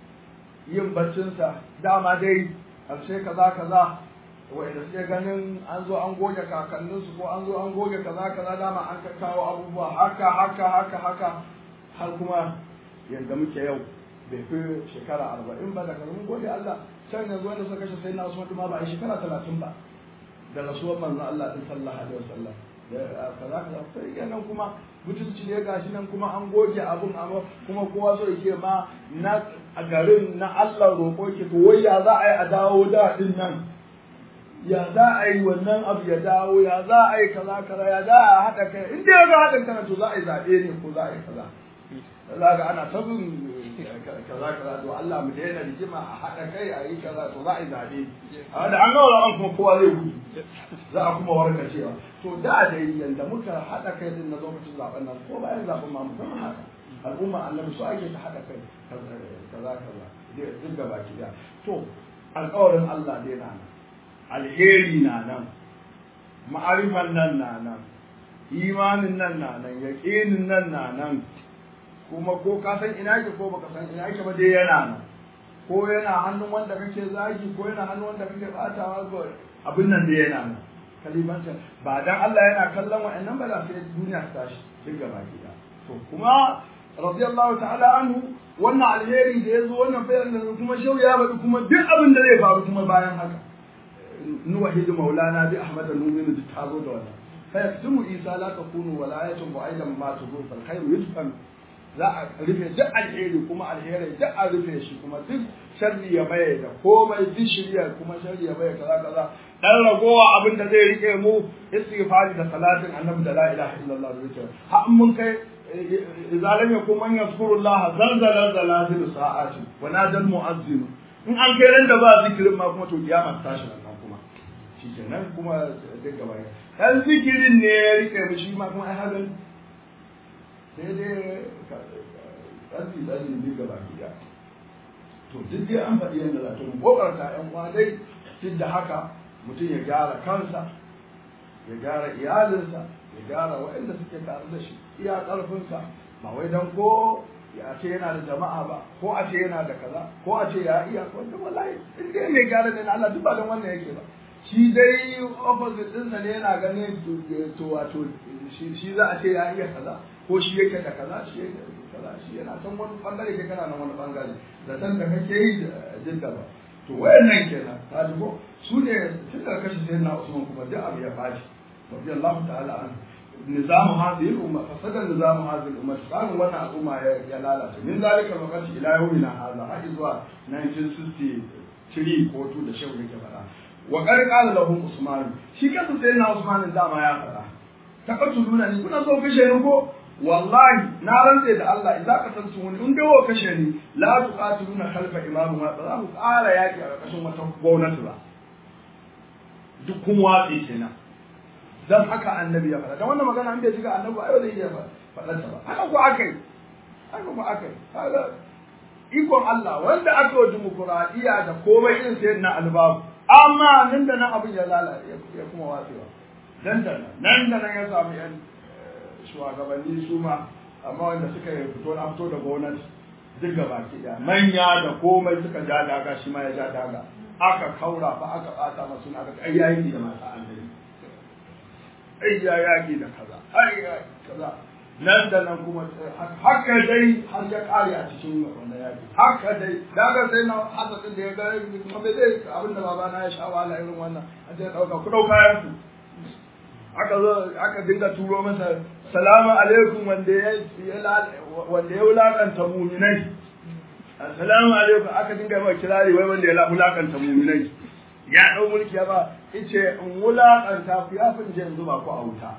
yin baccin sa dama dai karshe kaza kaza wanda suke ganin an zo an goge kakanninsu ko an zo an goge kaza kaza dama an kawo abubuwa haka haka haka haka har kuma yanda muke yau bai fi shekara arba'in ba daga mun gode Allah can yanzu wanda suka kashe sai na Usman ma ba a shekara talatin ba da rasuwar manzon Allah din sallallahu alaihi wasallam da kaza kaza sai kenan kuma mutunci ne gashi nan kuma an goge abun amma kuma kowa so yake ma na a garin na Allah roƙo ki to wai ya za a yi a dawo da din nan ya za a yi wannan abu ya dawo ya za a yi kaza kaza ya za a haɗa kai in dai ga haɗin kana to za a yi zaɓe ne ko za a yi kaza za ga ana tabin kaza kaza to Allah mu daina rigima a haɗa kai a yi kaza to za a yi zaɓe a da an gawa an kuma kowa zai gudu za a kuma warka cewa to da dai yanda muka haɗa kai din na lokacin zaɓen nan ko bayan zaɓen ma mu zama haka al'umma annabi su ake ta haɗa kai kaza kaza duk gaba ki da to alƙawarin Allah dai na nan alheri na nan ma'arifan nan na nan imanin nan na nan yaƙinin nan na nan kuma ko ka san ina ke ko baka san ina ke ba dai yana nan ko yana hannun wanda kake zagi ko yana hannun wanda kake batawa ko abin nan da yana nan kalimanta ba dan Allah yana kallon wa'annan ba da sai duniya ta tashi duk gaba gida to kuma radiyallahu ta'ala anhu wannan alheri da yazo wannan fayar da kuma shau ya bada kuma duk abin da zai faru kuma bayan haka نوحد مولانا بأحمد النومين بالتعرض ولا فيكتم إيسا لا تكون ولاية بعيدا ما تدور فالخير يدفن za a rufe duk alheri kuma alheri duk a rufe shi kuma duk sharri ya baye da komai duk shirya kuma sharri ya baye kaza kaza dan ragowa abin da zai rike mu istighfari da salatin annabi da la ilaha illallah da zikr har mun kai izalam yakum man yazkurullaha zalzala zalazil sa'ati wa nadal mu'azzin in an kai ran da ba zikirin ma kuma to kiyama ta tashi nan kuma shikenan kuma duk gaba dan zikirin ne ya rike mu shi ma kuma ai hagan sai dai ƙarfi tsari ne gaba gida to duk dai an faɗi yadda za ta mu ƙoƙarta ƴan uwa dai duk da haka mutum ya gyara kansa ya gyara iyalinsa ya gyara waɗanda suke tare da shi iya ƙarfinsa ba wai don ko ya ce yana da jama'a ba ko a ce yana da kaza ko a ce ya iya ko da wallahi in dai mai gyara ne Allah duk ba don wannan yake ba shi dai opposite ɗinsa ne yana ganin to wato shi za a ce ya iya kaza ko shi yake da kaza shi yake da kaza shi yana san wani bangare ke kana nan wani bangare da san da kake yi da jinda ba to wayannan kenan ta ji ko su ne tun da kashi sai na Usman kuma duk abu ya fashi radiyallahu ta'ala an nizamu hadhihi al-umma fasada nizamu hadhihi al-umma tsarin wannan al'umma ya lalata min zalika lokaci ila yawmina hadha har zuwa nineteen sixty-three ko two da shehu yake fara wa qad qala lahum Usman shi kansa sai na Usman dama ya fara taqatuluna ni kuna so kashe ni ko wallahi na rantse da Allah idan ka san wani in dawo kashe ni la tuqatiluna khalfa imamu ma ba za ku ƙara yaki a ƙarƙashin wata gwamnati ba duk kun watsi kenan dan haka annabi ya faɗa dan wannan magana an bai shiga annabi ayo zai iya faɗa ta ba haka ko akai haka ko akai kaga ikon Allah wanda aka yi dimokuraɗiyya da komai irin sai na albabu amma nan da nan abin ya lalace ya kuma watsewa dan da nan da nan ya samu yan shugabanni su ma amma wanda suka yi fito na fito da gwamnati duk gaba ki da manya da komai suka ja daga shi ma ya ja daga aka kaura fa aka bata masu na aka ai yayi da mata annabi ai ya yaki da kaza ai kaza nan da nan kuma haka dai har ya kare a cikin wannan yaki haka dai daga sai na hasatin da ya ga kuma bai dai abinda babana ya sha wala irin wannan a je dauka ku dauka yanku aka zo aka dinga turo masa salamu alaikum wanda ya wanda ya wulakanta mu'minai assalamu alaikum aka dinga mai kirari wai wanda ya wulakanta mu'minai ya dau mulki ya ba yace in wulakanta ku ya finje in zuba ku a wuta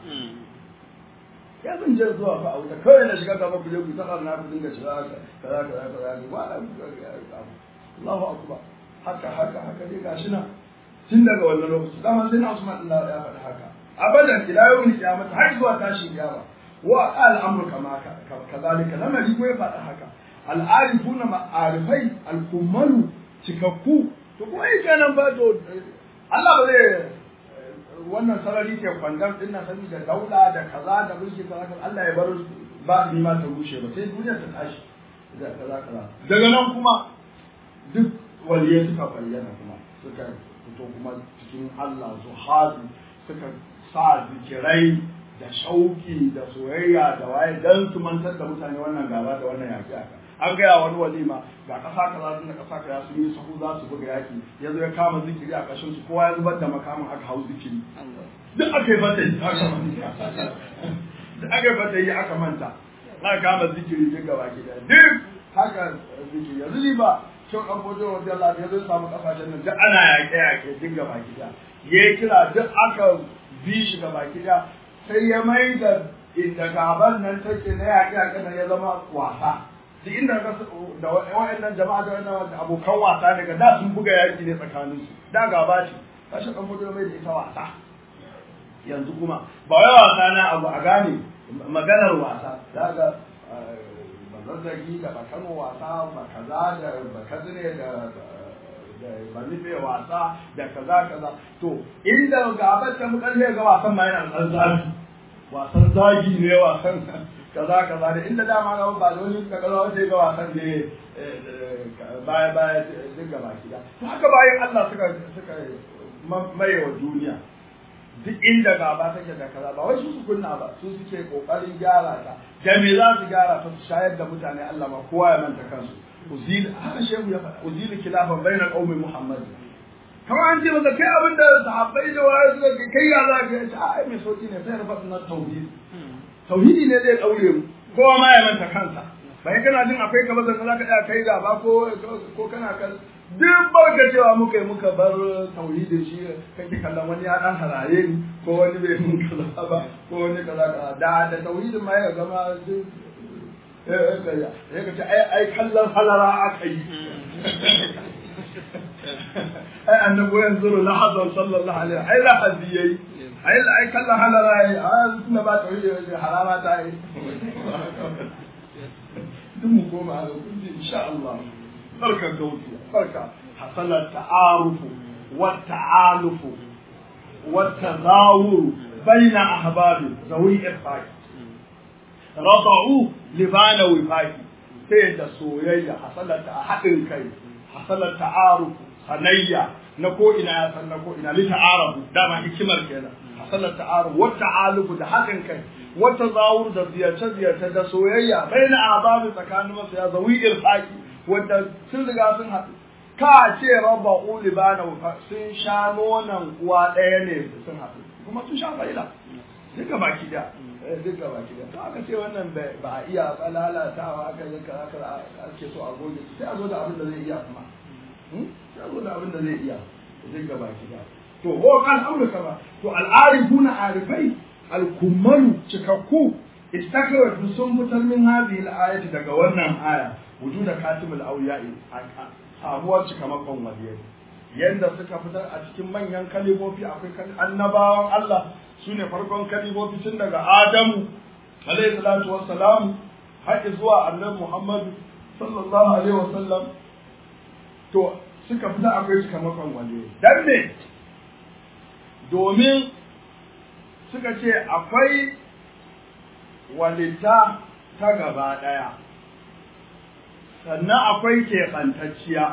ya finje zuwa ku a wuta kawai na shiga gaba ku je ku saka na ku dinga shiga kaza kaza kaza wa Allahu akbar haka haka haka dai gashi na tun daga wannan lokaci dama sai na Usman Allah ya faɗi haka abadan ila yawmin kiyamah har zuwa tashin kiyama wa al'amru kama kazalika lamari ko ya faɗa haka al'arifuna ma'arifai al-kummalu cikakku to kuma yake nan ba to Allah ba zai wannan sarari ke kwandam din nan sani da daula da kaza da mulki kaza Allah ya bar ba ni ma ta rushe ba sai duniya ta tashi da kaza kaza daga nan kuma duk waliyai suka bayyana kuma suka fito kuma cikin Allah zuhadu suka sa zikirai da shauki da soyayya da waye dan su mantar da mutane wannan gaba da wannan yaki aka an gaya wani walima ga kasa kaza sun da kasa kaza sun yi sahu za su buga yaki yazo ya kama zikiri a kashin su kowa ya zubar da makamin aka hau zikiri duk aka yi fata yi aka manta duk aka yi fata yi aka manta aka kama zikiri duk gaba gida duk haka zikiri yanzu ni ba shau kan bojo wanda Allah ya zo samu kasashen nan duk ana yaƙe yaƙe duk gaba gida yayi kira duk aka bi shi gaba gida sai ya mai da inda gaban nan take na yaƙe yaƙe nan ya zama wasa duk inda ka da wa'annan jama'a da wannan abokan wasa ne ga da sun buga yaƙi ne tsakanin su da gaba ce kashi kan bojo mai da ita wasa yanzu kuma ba wai wasa na abu a gane maganar wasa daga zazzagi da bakano wasa ba kaza da bakazine da da banife wasa da kaza kaza to inda gabar ta mukalle ga wasan ma yana dan zafi wasan zagi ne wasan kaza kaza da inda dama ga ba da wani kaza wanda ga wasan ne baya baya duk gaba kida to haka bayan Allah suka suka maye wa duniya duk inda gaba take da kaza ba wai su su kunna ba su suke kokarin gyara ta da me za su gyara ta su shayar da mutane Allah ma kowa ya manta kansu uzil haka shehu ya faɗa uzil khilafan bainal qaumi muhammad kamar an ce masa kai abin da sahabbai da waye suka kai ya za ka ce ai mai sauki ne sai rafa na tauhid tauhidi ne zai daure mu kowa ma ya manta kansa bai kana jin akwai ka bazan za ka tsaya kai gaba ko ko kana kan duk barka cewa muka yi muka bar tauhidin shi kake kallon wani ya dan harare ni ko wani bai mun kaza ba ko wani kaza kaza da da tauhidin ma ya gama duk eh eh ya kace ai ai kallon halara aka yi ai annabi yanzu lahazan sallallahu alaihi ai lahazi yayi ai ai kallon halara ai a tunda ba tauhidi harama ta yi duk mu koma ga kunji insha Allah barka gauti barka hasala ta'arufu wa ta'alufu wa tazawuru baina ahbabi zawi irfaq rada'u libana wifaqi sai da soyayya hasala ta hadin kai hasala ta'arufu sanayya na ko ina ya san na ko ina li ta'arufu dama hikimar kenan hasala ta'arufu wa ta'alufu da hadin kai wa tazawuru da ziyarce ziyarce da soyayya baina ahbabi tsakanin masu ya zawi irfaqi wanda sun riga sun haɗu ka ce rabba uli bana sun sha nonon uwa ɗaya ne sun haɗu kuma sun sha fa'ila duka baki da duka baki da to aka ce wannan ba a iya ba lalatawa aka yi kaza kaza ake so a goge sai a zo da abin da zai iya kuma sai a zo da abin da zai iya duka baki da to ho kan amurka ba to al'arifuna arifai al-kummalu cikakku istakawatu sun fitar min hadhihi al-ayati daga wannan aya wujuda katibul awliya'i samuwar cikamakon waliyai yanda suka fitar a cikin manyan kalimofi akwai annabawan Allah sune farkon kalimofi tun daga Adamu alayhi salatu wassalam har zuwa annabi Muhammad sallallahu alaihi wasallam to suka fita akwai cikamakon waliyai dan ne domin suka ce akwai walita ta gaba daya sannan akwai keɓantacciya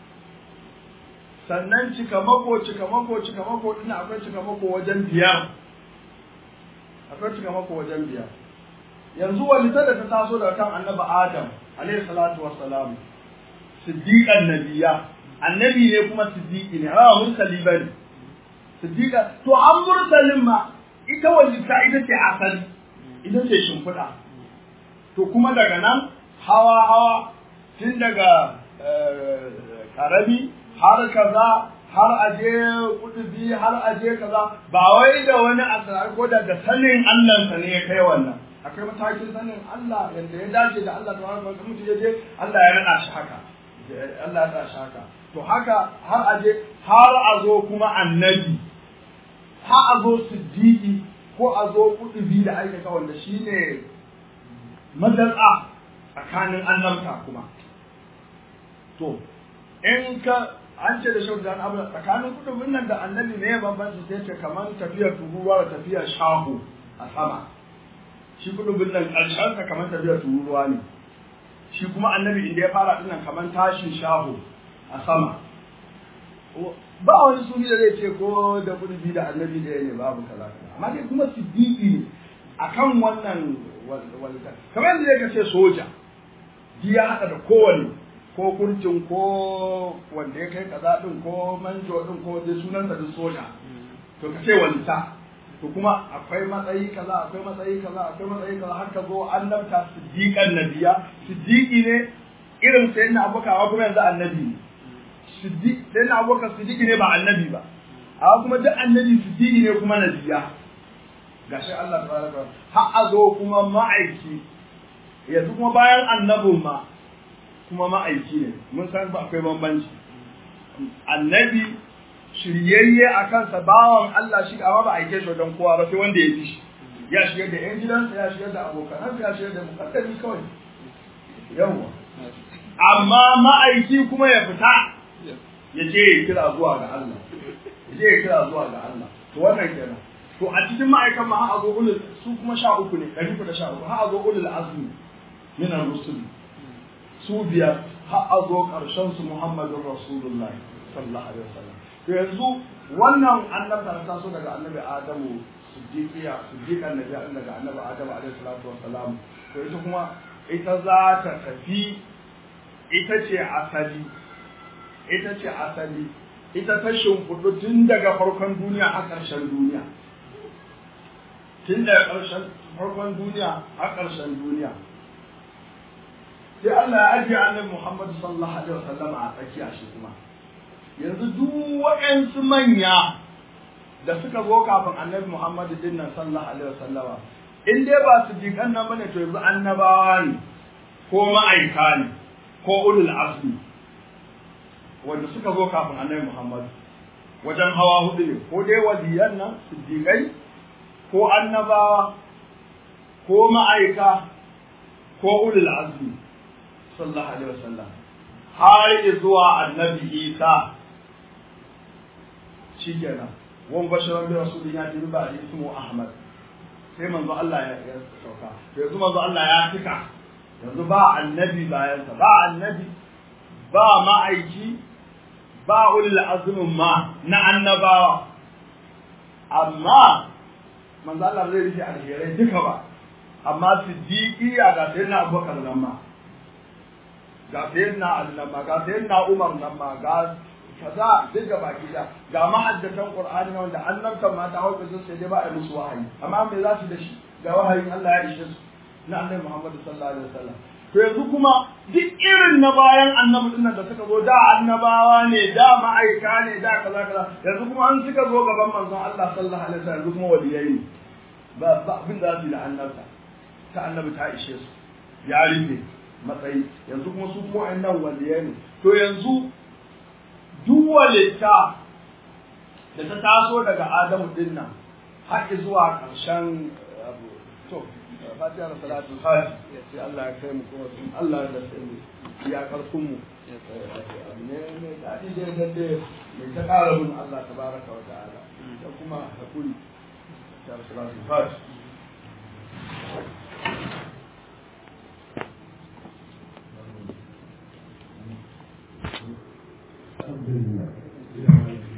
sannan cikamako cikamako cikamako ɗin akwai cikamako wajen biyar akwai cikamako wajen biyar yanzu walita da ta taso daga kan annabi adam alaihi salatu wassalam siddiqan nabiyya annabi ne kuma siddiqi ne ba mursali bane siddiqa to an mursalin ma ita walita ita ce asali ita ce shimfiɗa to kuma daga nan hawa hawa tun daga karami har kaza har aje kudubi har aje kaza ba wai da wani asrar ko daga sanin Allah sa ne ya kai wannan akwai matakin sanin Allah yanda ya dace da Allah tabaraka wa ta'ala mutum yaje Allah ya nada shi haka Allah ya nada shi haka to haka har aje har azo kuma annabi har azo siddiqi ko ko a zo kudubi da aikata wanda shine madar'a tsakanin annabta kuma to in ka an ce da shaudan abu tsakanin kudubin nan da annabi ne bambanci sai ce kamar tafiyar tururuwa da tafiyar shahu a sama shi kudubin nan ƙarshensa kamar tafiyar tururuwa ne shi kuma annabi inda ya fara dinnan kamar tashin shahu a sama ba wani suni da zai ce ko da kudubi da annabi da ne babu kaza amma dai kuma siddiqi akan wannan walta kamar yadda zai ce soja ya hada da kowane ko kurcin ko wanda ya kai kaza din ko manjo din ko dai sunan da soja to ka ce walta to kuma akwai matsayi kaza akwai matsayi kaza akwai matsayi kaza har ka zo annabta siddiqan nabiya siddiqi ne irin sayyidina abubakar kuma yanzu annabi ne siddiq sayyidina abubakar siddiqi ne ba annabi ba amma kuma duk annabi siddiqi ne kuma nabiya gashi Allah tabaraka har a zo kuma ma'aiki yanzu kuma bayan annabin ma kuma ma'aiki ne mun san ba akwai bambanci annabi shiryayye a kansa bawan Allah shi amma ba aike shi don kowa ba sai wanda ya fi shi ya shigar da yan gidansa ya shigar da abokanansa ya shigar da mukaddami kawai yawa amma ma'aiki kuma ya fita ya je ya kira zuwa ga Allah ya je ya kira zuwa ga Allah to wannan kenan to a cikin ma'aikan ma har a zo ulul su kuma sha uku ne ɗari uku da sha uku har a zo ulul azmi min ar-rusul su biyar har a zo ƙarshen su Muhammadun Rasulullahi sallallahu alaihi wasallam to yanzu wannan annabta ta taso daga annabi Adamu siddiqiya siddiqan nabi daga annabi Adamu alaihi salatu wassalam to ita kuma ita za ta tafi ita ce asali ita ce asali ita ta shimfiɗu tun daga farkon duniya a ƙarshen duniya tun daga ƙarshen farkon duniya a ƙarshen duniya sai Allah ya ajiye annabi Muhammad sallallahu alaihi wasallam a tsakiya shi kuma yanzu duk waɗansu manya da suka zo kafin annabi Muhammad din nan sallallahu alaihi wasallam in dai ba su jikan nan bane to yanzu annabawa ne ko ma'aika ne ko ulul azmi wanda suka zo kafin annabi Muhammad wajen hawa hudu ne ko dai waliyan nan siddiqai ko annabawa ko ma'aika ko ulul azmi sallallahu alaihi wasallam har zuwa annabi Isa shikenan wan basharan bi rasulin ya tibi ba ismu Ahmad sai manzo Allah ya sauka yanzu manzo Allah ya tika yanzu ba annabi bayan sa ba annabi ba ma'aiki ba ulul azmin ma na annabawa amma manzo Allah zai rufe alherai duka ba amma siddiqi ga sayyidina Abubakar nan ma ga sayyidina Ali nan ma ga sayyidina Umar nan ma ga kaza duk ga baki da ga mahaddatan Qur'ani wanda annabtan ma ta hauka sun sai dai ba a musu wahayi amma me za su da shi ga wahayin Allah ya ishe su na annabi Muhammad sallallahu alaihi wasallam to yanzu kuma duk irin na bayan annabi din da suka zo da annabawa ne da ma'aika ne da kaza kaza yanzu kuma an suka zo gaban manzon Allah sallallahu alaihi wasallam yanzu kuma waliyai ne ba ba abin da su da annabta ta annabi ta ishe su ya rufe matsayi yanzu kuma su kuma annan waliyai ne to yanzu duk walitta da ta taso daga Adamu din nan har zuwa ƙarshen to fatiha da salatu fatiha sai Allah ya kai mu kuma Allah ya sai mu ya karfin mu ne ne da dai da dai mai ta ƙara mun Allah tabaraka wa ta'ala da kuma hakuri da salatu fatiha